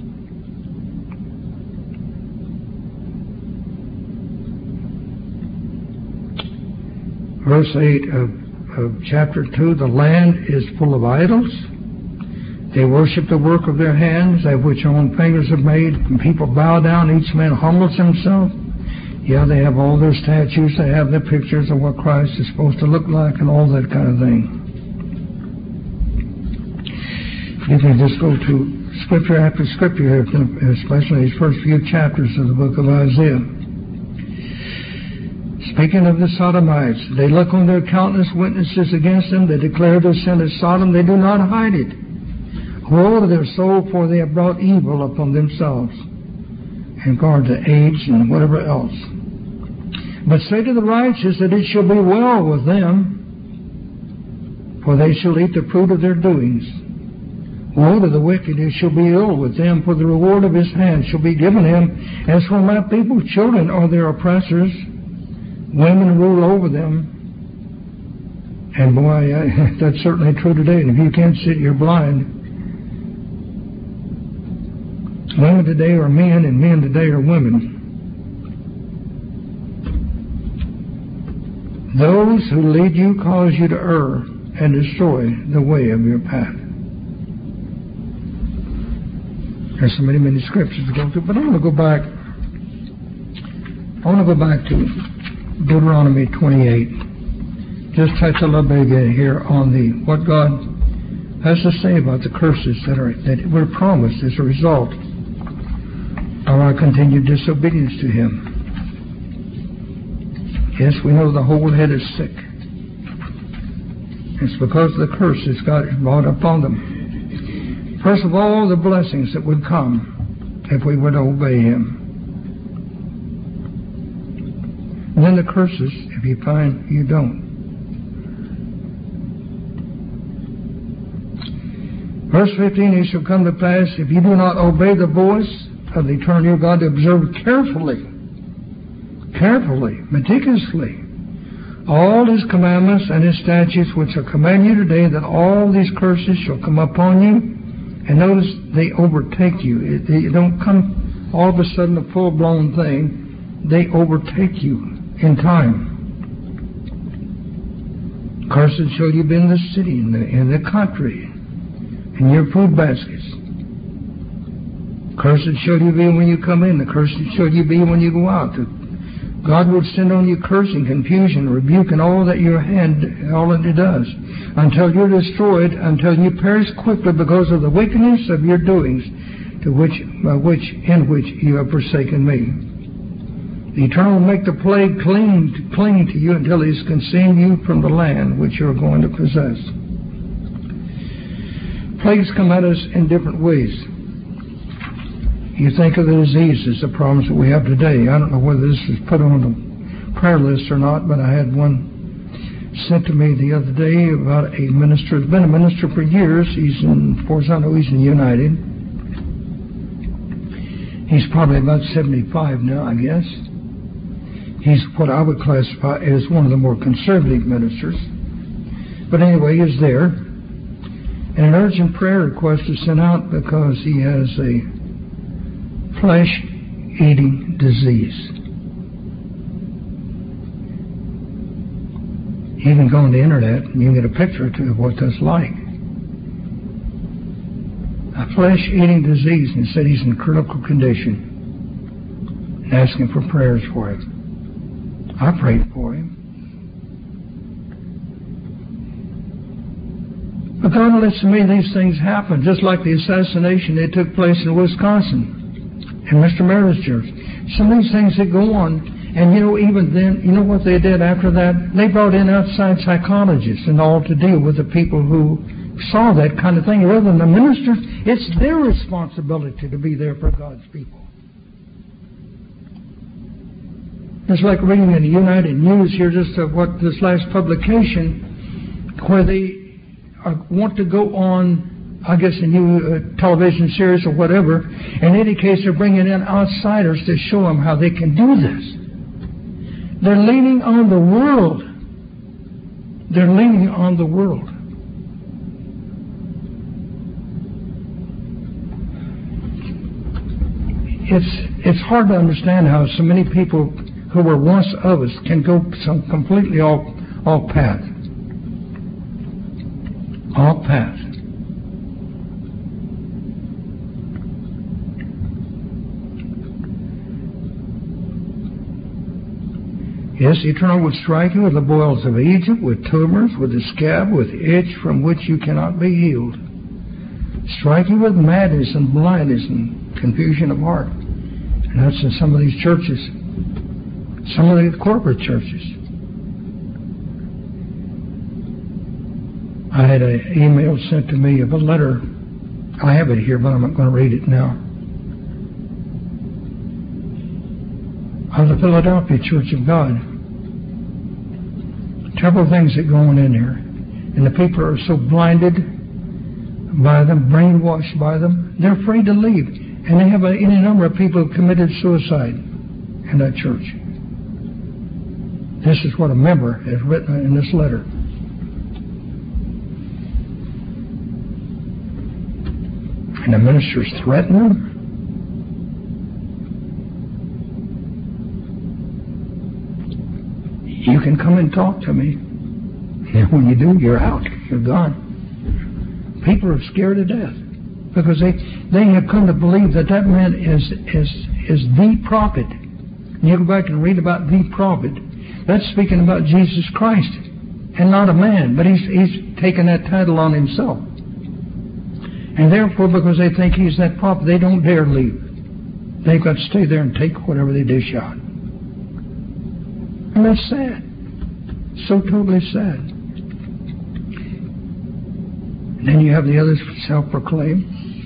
Verse eight of, of chapter two, the land is full of idols. They worship the work of their hands, that which own fingers have made. When people bow down, each man humbles himself. Yeah, they have all their statues, they have their pictures of what Christ is supposed to look like and all that kind of thing. You can just go to scripture after scripture here, especially these first few chapters of the book of Isaiah. Speaking of the Sodomites, they look on their countless witnesses against them. They declare their sin as Sodom. They do not hide it. Woe to their soul, for they have brought evil upon themselves in regard to age and whatever else. But say to the righteous that it shall be well with them, for they shall eat the fruit of their doings. Woe to the wicked, it shall be ill with them, for the reward of his hand shall be given him. As for my people, children are their oppressors. Women rule over them. And boy, I, that's certainly true today. And if you can't see it, you're blind. Women today are men, and men today are women. Those who lead you cause you to err and destroy the way of your path. There's so many, many scriptures to go through, but I want to go back. I want to go back to Deuteronomy twenty-eight. Just touch a little bit again here on the what God has to say about the curses that are that were promised as a result of our continued disobedience to Him. Yes, we know the whole head is sick. It's because of the curses God has brought upon them. First of all, the blessings that would come if we would obey Him. And then the curses if you find you don't. Verse fifteen, it shall come to pass, if you do not obey the voice of the eternal your God, to observe carefully, carefully, meticulously, all His commandments and His statutes which I command you today, that all these curses shall come upon you. And notice, they overtake you. It, they don't come all of a sudden a full-blown thing. They overtake you in time. Cursed shall you be in the city, in the, in the country, in your food baskets. Cursed shall you be when you come in. The cursed shall you be when you go out. The, God will send on you cursing, confusion, rebuke, and all that your hand, all that it does, until you're destroyed, until you perish quickly because of the wickedness of your doings, to which, by which, in which you have forsaken me. The Eternal will make the plague cling, cling to you until He's consumed you from the land which you're going to possess. Plagues come at us in different ways. You think of the diseases, the problems that we have today. I don't know whether this was put on the prayer list or not, but I had one sent to me the other day about a minister. He's been a minister for years. He's in, as far as I know, he's in United. He's probably about seventy-five now, I guess. He's what I would classify as one of the more conservative ministers. But anyway, he's there. And an urgent prayer request is sent out because he has a flesh-eating disease. You can go on the internet and you can get a picture or two of what that's like. A flesh-eating disease, and said he's in critical condition. And asking for prayers for it. I prayed for him. But God lets me these things happen, just like the assassination that took place in Wisconsin. And Mister Merrill's church. Some of these things that go on, and you know, even then, you know what they did after that? They brought in outside psychologists and all to deal with the people who saw that kind of thing. Rather than the ministers, it's their responsibility to be there for God's people. It's like reading in the United News here, just of what this last publication, where they uh, want to go on, I guess, a new uh, television series or whatever. In any case, they're bringing in outsiders to show them how they can do this. They're leaning on the world. They're leaning on the world. It's it's hard to understand how so many people who were once of us can go some completely off off path. Off path. Yes, the Eternal would strike you with the boils of Egypt, with tumors, with the scab, with itch from which you cannot be healed. Strike you with madness and blindness and confusion of heart. And that's in some of these churches. Some of the corporate churches. I had an email sent to me of a letter. I have it here, but I'm not going to read it now. Of the Philadelphia Church of God. Several things that go on in here. And the people are so blinded by them, brainwashed by them, they're afraid to leave. And they have a, any number of people who committed suicide in that church. This is what a member has written in this letter. And the ministers threaten them. You can come and talk to me. And when you do, you're out. You're gone. People are scared to death because they they have come to believe that that man is is is the prophet. And you go back and read about the prophet. That's speaking about Jesus Christ and not a man. But he's he's taken that title on himself. And therefore, because they think he's that prophet, they don't dare leave. They've got to stay there and take whatever they dish out. And that's sad. So totally sad. And then you have the others self-proclaimed.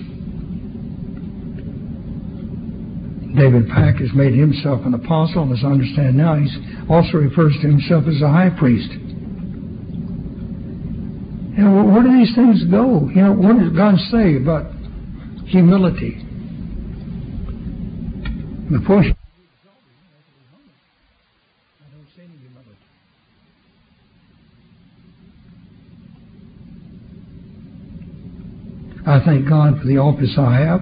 David Pack has made himself an apostle, and as I understand now, he also refers to himself as a high priest. You know, where do these things go? You know, what does God say about humility? Before you I don't see any humility. I thank God for the office I have.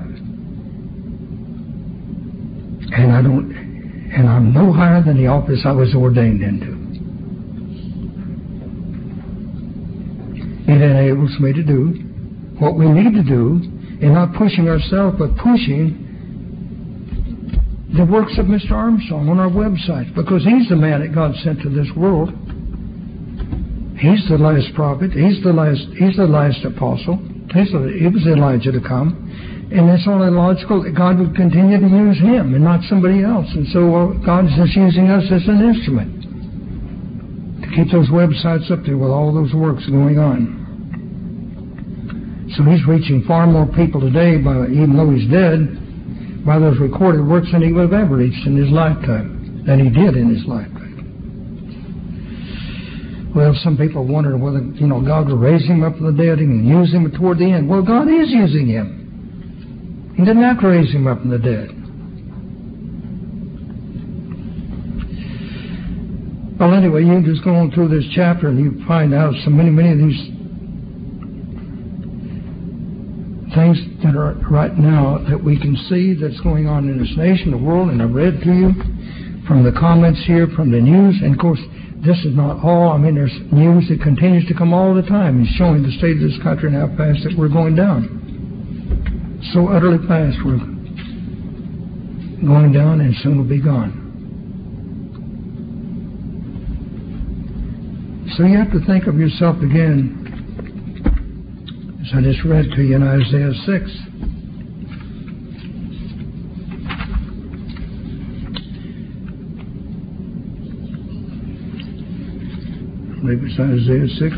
And I don't, and I'm no higher than the office I was ordained into. It enables me to do what we need to do, and not pushing ourselves, but pushing the works of Mister Armstrong on our website, because he's the man that God sent to this world. He's the last prophet. He's the last. He's the last apostle. He's the, he was Elijah to come. And it's only logical that God would continue to use him and not somebody else. And so uh, God is just using us as an instrument to keep those websites up there with all those works going on. So he's reaching far more people today, by, even though he's dead, by those recorded works than he would have ever reached in his lifetime, than he did in his lifetime. Well, some people wonder whether, you know, God will raise him up from the dead and use him toward the end. Well, God is using him. He didn't have to raise him up from the dead. Well, anyway, you just go on through this chapter and you find out so many, many of these things that are right now that we can see that's going on in this nation, the world, and I've read to you from the comments here, from the news, and of course, this is not all. I mean, there's news that continues to come all the time and showing the state of this country and how fast that we're going down. So utterly fast we're going down, and soon will be gone. So you have to think of yourself again, as I just read to you in Isaiah six. I believe it's Isaiah six.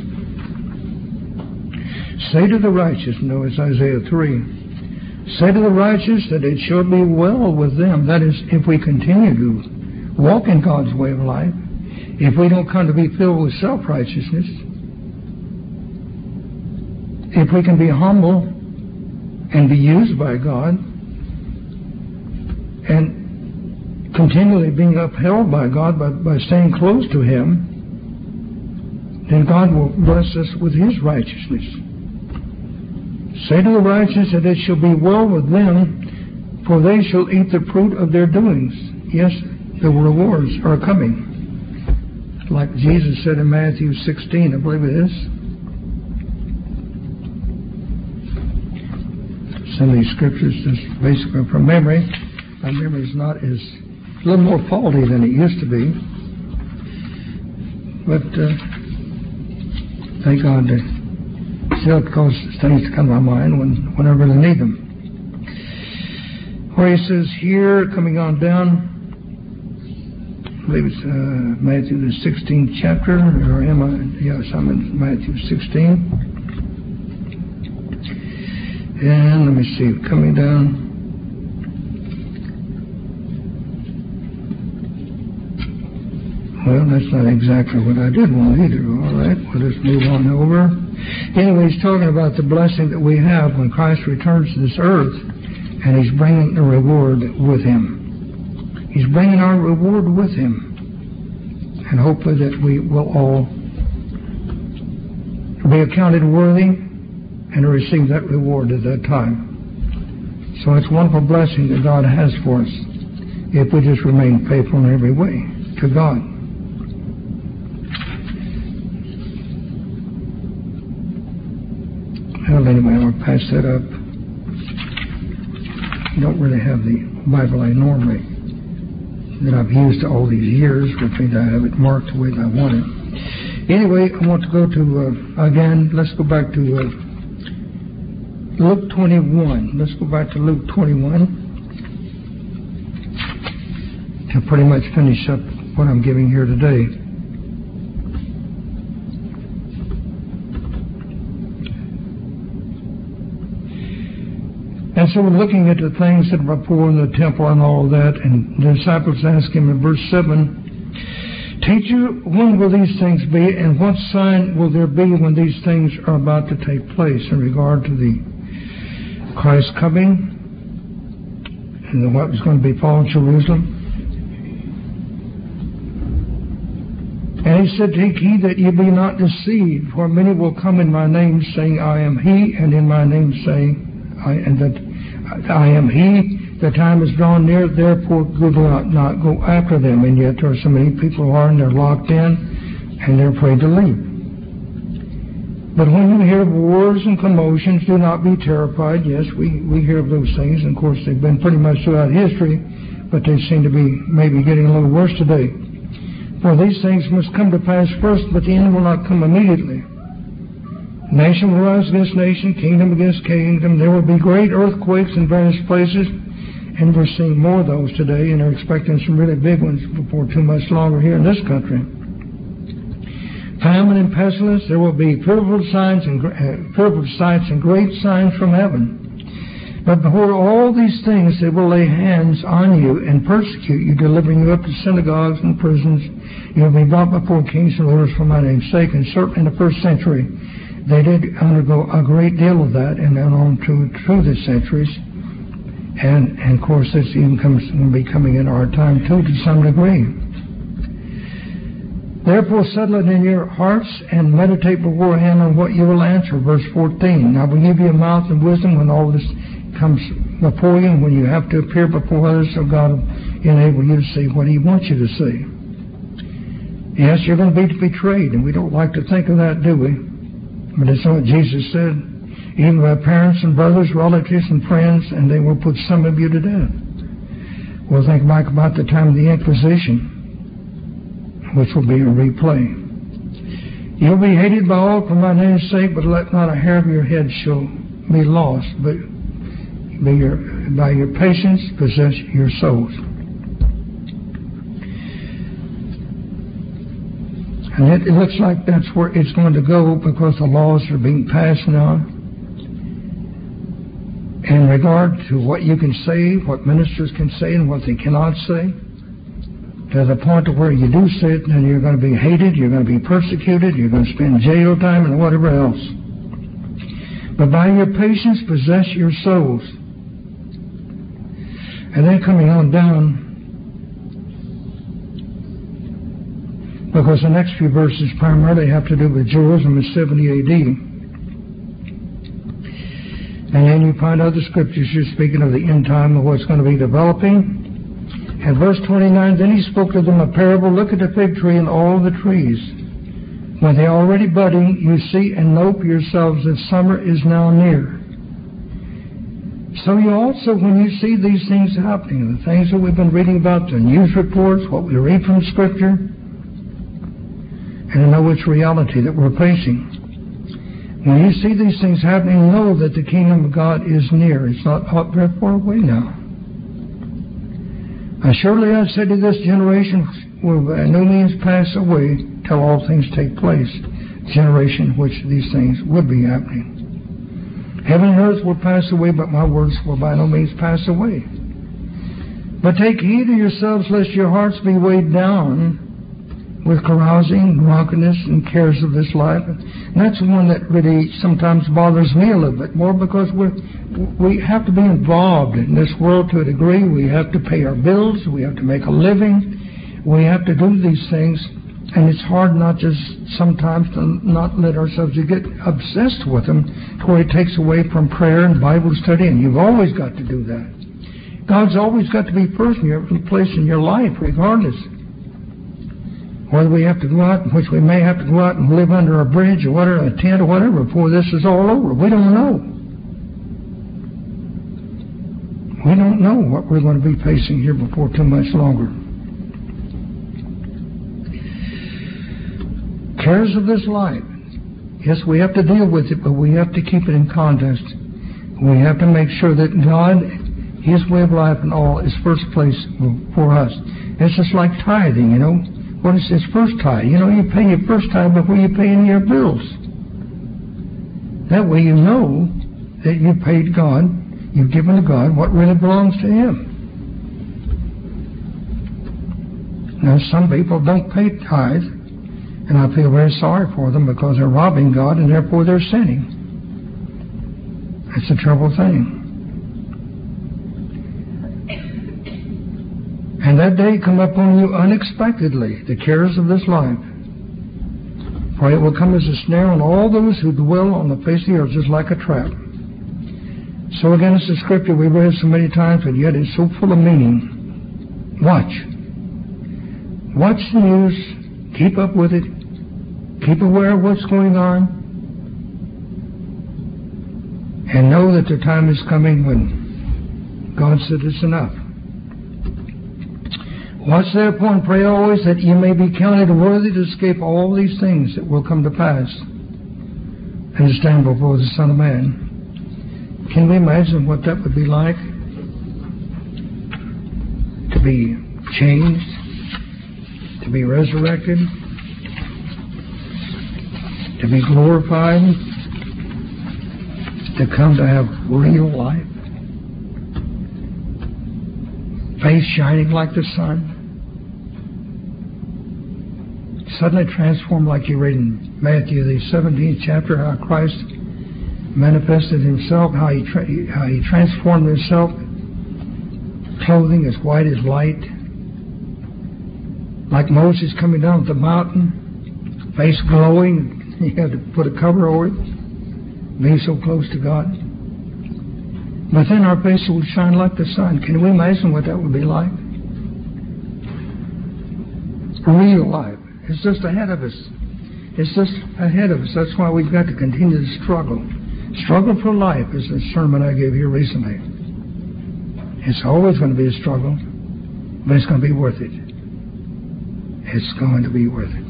Say to the righteous, no, it's Isaiah three. Say to the righteous that it shall be well with them. That is, if we continue to walk in God's way of life, if we don't come to be filled with self-righteousness, if we can be humble and be used by God, and continually being upheld by God by, by staying close to Him, then God will bless us with His righteousness. Say to the righteous that it shall be well with them, for they shall eat the fruit of their doings. Yes, the rewards are coming. Like Jesus said in Matthew sixteen, I believe it is. Some of these scriptures just basically from memory. My memory is not as a little more faulty than it used to be. But uh, thank God that still causes things to come to my mind when, whenever I need them. Where he says here, coming on down, I believe it's uh, Matthew the sixteenth chapter, or am I? Yes, I'm in Matthew sixteen. And let me see, coming down. Well, that's not exactly what I did want either. All right, we'll just move on over. Anyway, he's talking about the blessing that we have when Christ returns to this earth, and He's bringing the reward with Him. He's bringing our reward with Him. And hopefully that we will all be accounted worthy and receive that reward at that time. So it's a wonderful blessing that God has for us if we just remain faithful in every way to God. Well, anyway, I'll pass that up. I don't really have the Bible I normally that I've used all these years, which means I have it marked the way that I want it. Anyway, I want to go to, uh, again, let's go back to uh, Luke twenty-one. Let's go back to Luke twenty-one to pretty much finish up what I'm giving here today. And so we're looking at the things that were before in the temple and all of that, and the disciples asked him in verse seven, Teacher, when will these things be, and what sign will there be when these things are about to take place in regard to the Christ coming and what was going to befall Jerusalem? And he said, Take heed that ye be not deceived, for many will come in my name, saying, I am he, and in my name saying, I, and that I am he. The time is drawn near, therefore do not, not go after them. And yet there are so many people who are, and they're locked in, and they're afraid to leave. But when you hear of wars and commotions, do not be terrified. Yes, we, we hear of those things, and of course they've been pretty much throughout history, but they seem to be maybe getting a little worse today. For these things must come to pass first, but the end will not come immediately. Nation will rise against nation, kingdom against kingdom. There will be great earthquakes in various places, and we're seeing more of those today, and are expecting some really big ones before too much longer here in this country. Famine and pestilence, there will be fearful signs and uh, fearful sights and great signs from heaven. But before all these things, they will lay hands on you and persecute you, delivering you up to synagogues and prisons. You will be brought before kings and rulers for my name's sake. And certainly in the first century, they did undergo a great deal of that, and then on to through the centuries. And, and of course, this even comes will be coming in our time too, to some degree. Therefore, settle it in your hearts and meditate beforehand on what you will answer. Verse fourteen. Now, we give you a mouth and wisdom when all this comes before you, and when you have to appear before others, so God will enable you to see what He wants you to see. Yes, you're going to be betrayed, and we don't like to think of that, do we? But it's what Jesus said. Even by parents and brothers, relatives and friends, and they will put some of you to death. We'll think back about the time of the Inquisition, which will be a replay. You'll be hated by all for my name's sake, but let not a hair of your head shall be lost, but by your, by your patience possess your souls. And it, it looks like that's where it's going to go, because the laws are being passed now in regard to what you can say, what ministers can say, and what they cannot say, to the point of where you do say it, then you're going to be hated, you're going to be persecuted, you're going to spend jail time and whatever else. But by your patience possess your souls. And then coming on down, because the next few verses primarily have to do with Jerusalem in seventy A D. And then you find other scriptures here speaking of the end time of what's going to be developing. And verse twenty-nine, then he spoke to them a parable. Look at the fig tree and all the trees. When they're already budding, you see and know for yourselves that summer is now near. So you also, when you see these things happening, the things that we've been reading about, the news reports, what we read from Scripture, and to know it's reality that we're facing. When you see these things happening, know that the kingdom of God is near. It's not very far away now. Surely I said to this generation will by no means pass away till all things take place. Generation in which these things would be happening. Heaven and earth will pass away, but my words will by no means pass away. But take heed to yourselves, lest your hearts be weighed down with carousing, drunkenness, and cares of this life. And that's the one that really sometimes bothers me a little bit more, because we're, we have to be involved in this world to a degree. We have to pay our bills. We have to make a living. We have to do these things. And it's hard not just sometimes to not let ourselves get obsessed with them to where it takes away from prayer and Bible study. And you've always got to do that. God's always got to be first in your place in your life, regardless. Whether we have to go out, which we may have to go out and live under a bridge or whatever, a tent or whatever, before this is all over. We don't know. We don't know what we're going to be facing here before too much longer. Cares of this life. Yes, we have to deal with it, but we have to keep it in context. We have to make sure that God, His way of life and all, is first place for us. It's just like tithing, you know. What is this first tithe? You know, you pay your first tithe before you pay any of your bills. That way you know that you paid God you've given to God what really belongs to Him. Now, some people don't pay tithe, and I feel very sorry for them because they're robbing God and therefore they're sinning. It's a terrible thing. And that day come upon you unexpectedly, the cares of this life. For it will come as a snare on all those who dwell on the face of the earth, just like a trap. So again, it's a scripture we've read so many times, but yet it's so full of meaning. Watch. Watch the news. Keep up with it. Keep aware of what's going on. And know that the time is coming when God said it's enough. Watch therefore and pray always that ye may be counted worthy to escape all these things that will come to pass and to stand before the Son of Man. Can we imagine what that would be like? To be changed, to be resurrected, to be glorified, to come to have real life, face shining like the sun, suddenly transformed like you read in Matthew, the seventeenth chapter, how Christ manifested Himself, how He, tra- how he transformed Himself, clothing as white as light, like Moses coming down the mountain, face glowing, he had to put a cover over it, being so close to God. But then our face would shine like the sun. Can we imagine what that would be like? Real life. It's just ahead of us. It's just ahead of us. That's why we've got to continue to struggle. Struggle for life is the sermon I gave here recently. It's always going to be a struggle, but it's going to be worth it. It's going to be worth it.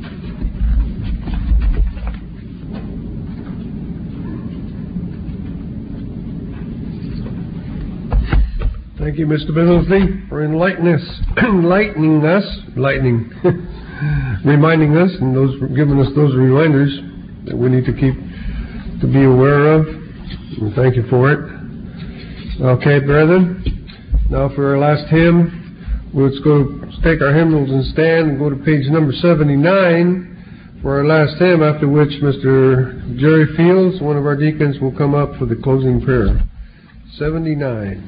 Thank you, Mister Biddlesley, for enlightening us, enlightening us, lightning, reminding us, and those giving us those reminders that we need to keep to be aware of. And thank you for it. Okay, brethren. Now for our last hymn, let's go take our hymnals and stand and go to page number seventy-nine for our last hymn. After which, Mister Jerry Fields, one of our deacons, will come up for the closing prayer. seventy-nine.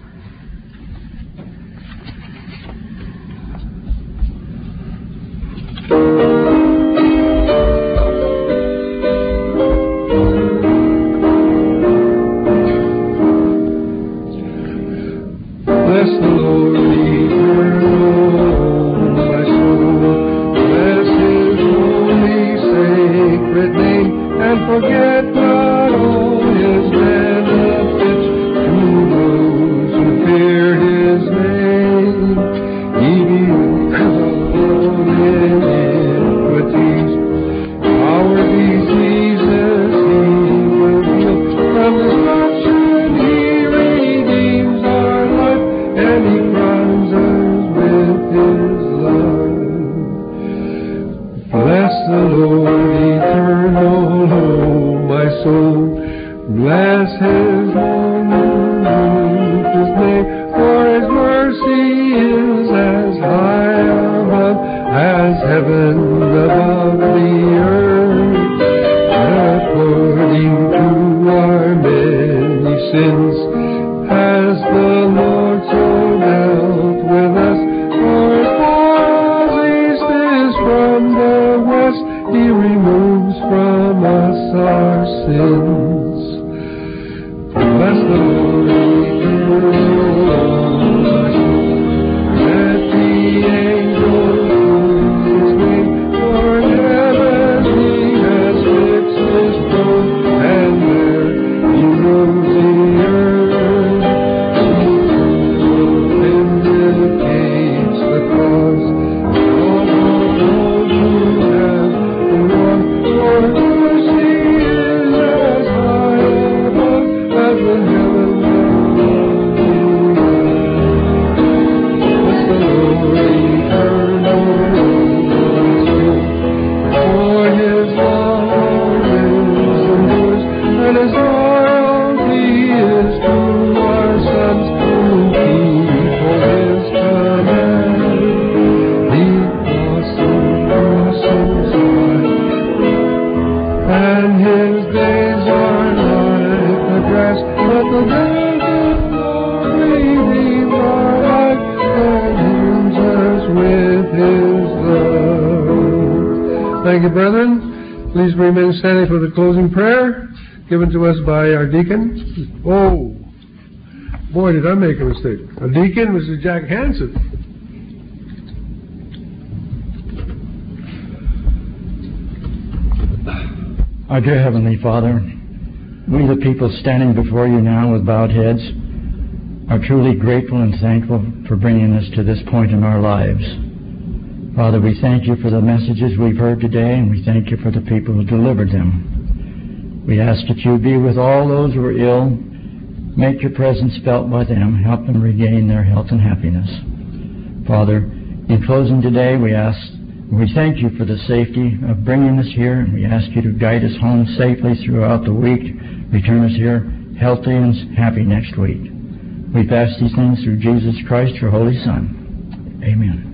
His loyalty is to our the day of glory remarked and us with His love. Thank you, brethren. Please remain standing for the closing prayer given to us by our deacon. Oh, boy, did I make a mistake. Our deacon, Mister Jack Hansen. Our dear Heavenly Father, we the people standing before you now with bowed heads are truly grateful and thankful for bringing us to this point in our lives. Father, we thank you for the messages we've heard today, and we thank you for the people who delivered them. We ask that you be with all those who are ill, make your presence felt by them, help them regain their health and happiness. Father, in closing today, we ask We thank you for the safety of bringing us here, and we ask you to guide us home safely throughout the week. Return us here healthy and happy next week. We ask these things through Jesus Christ, your Holy Son. Amen.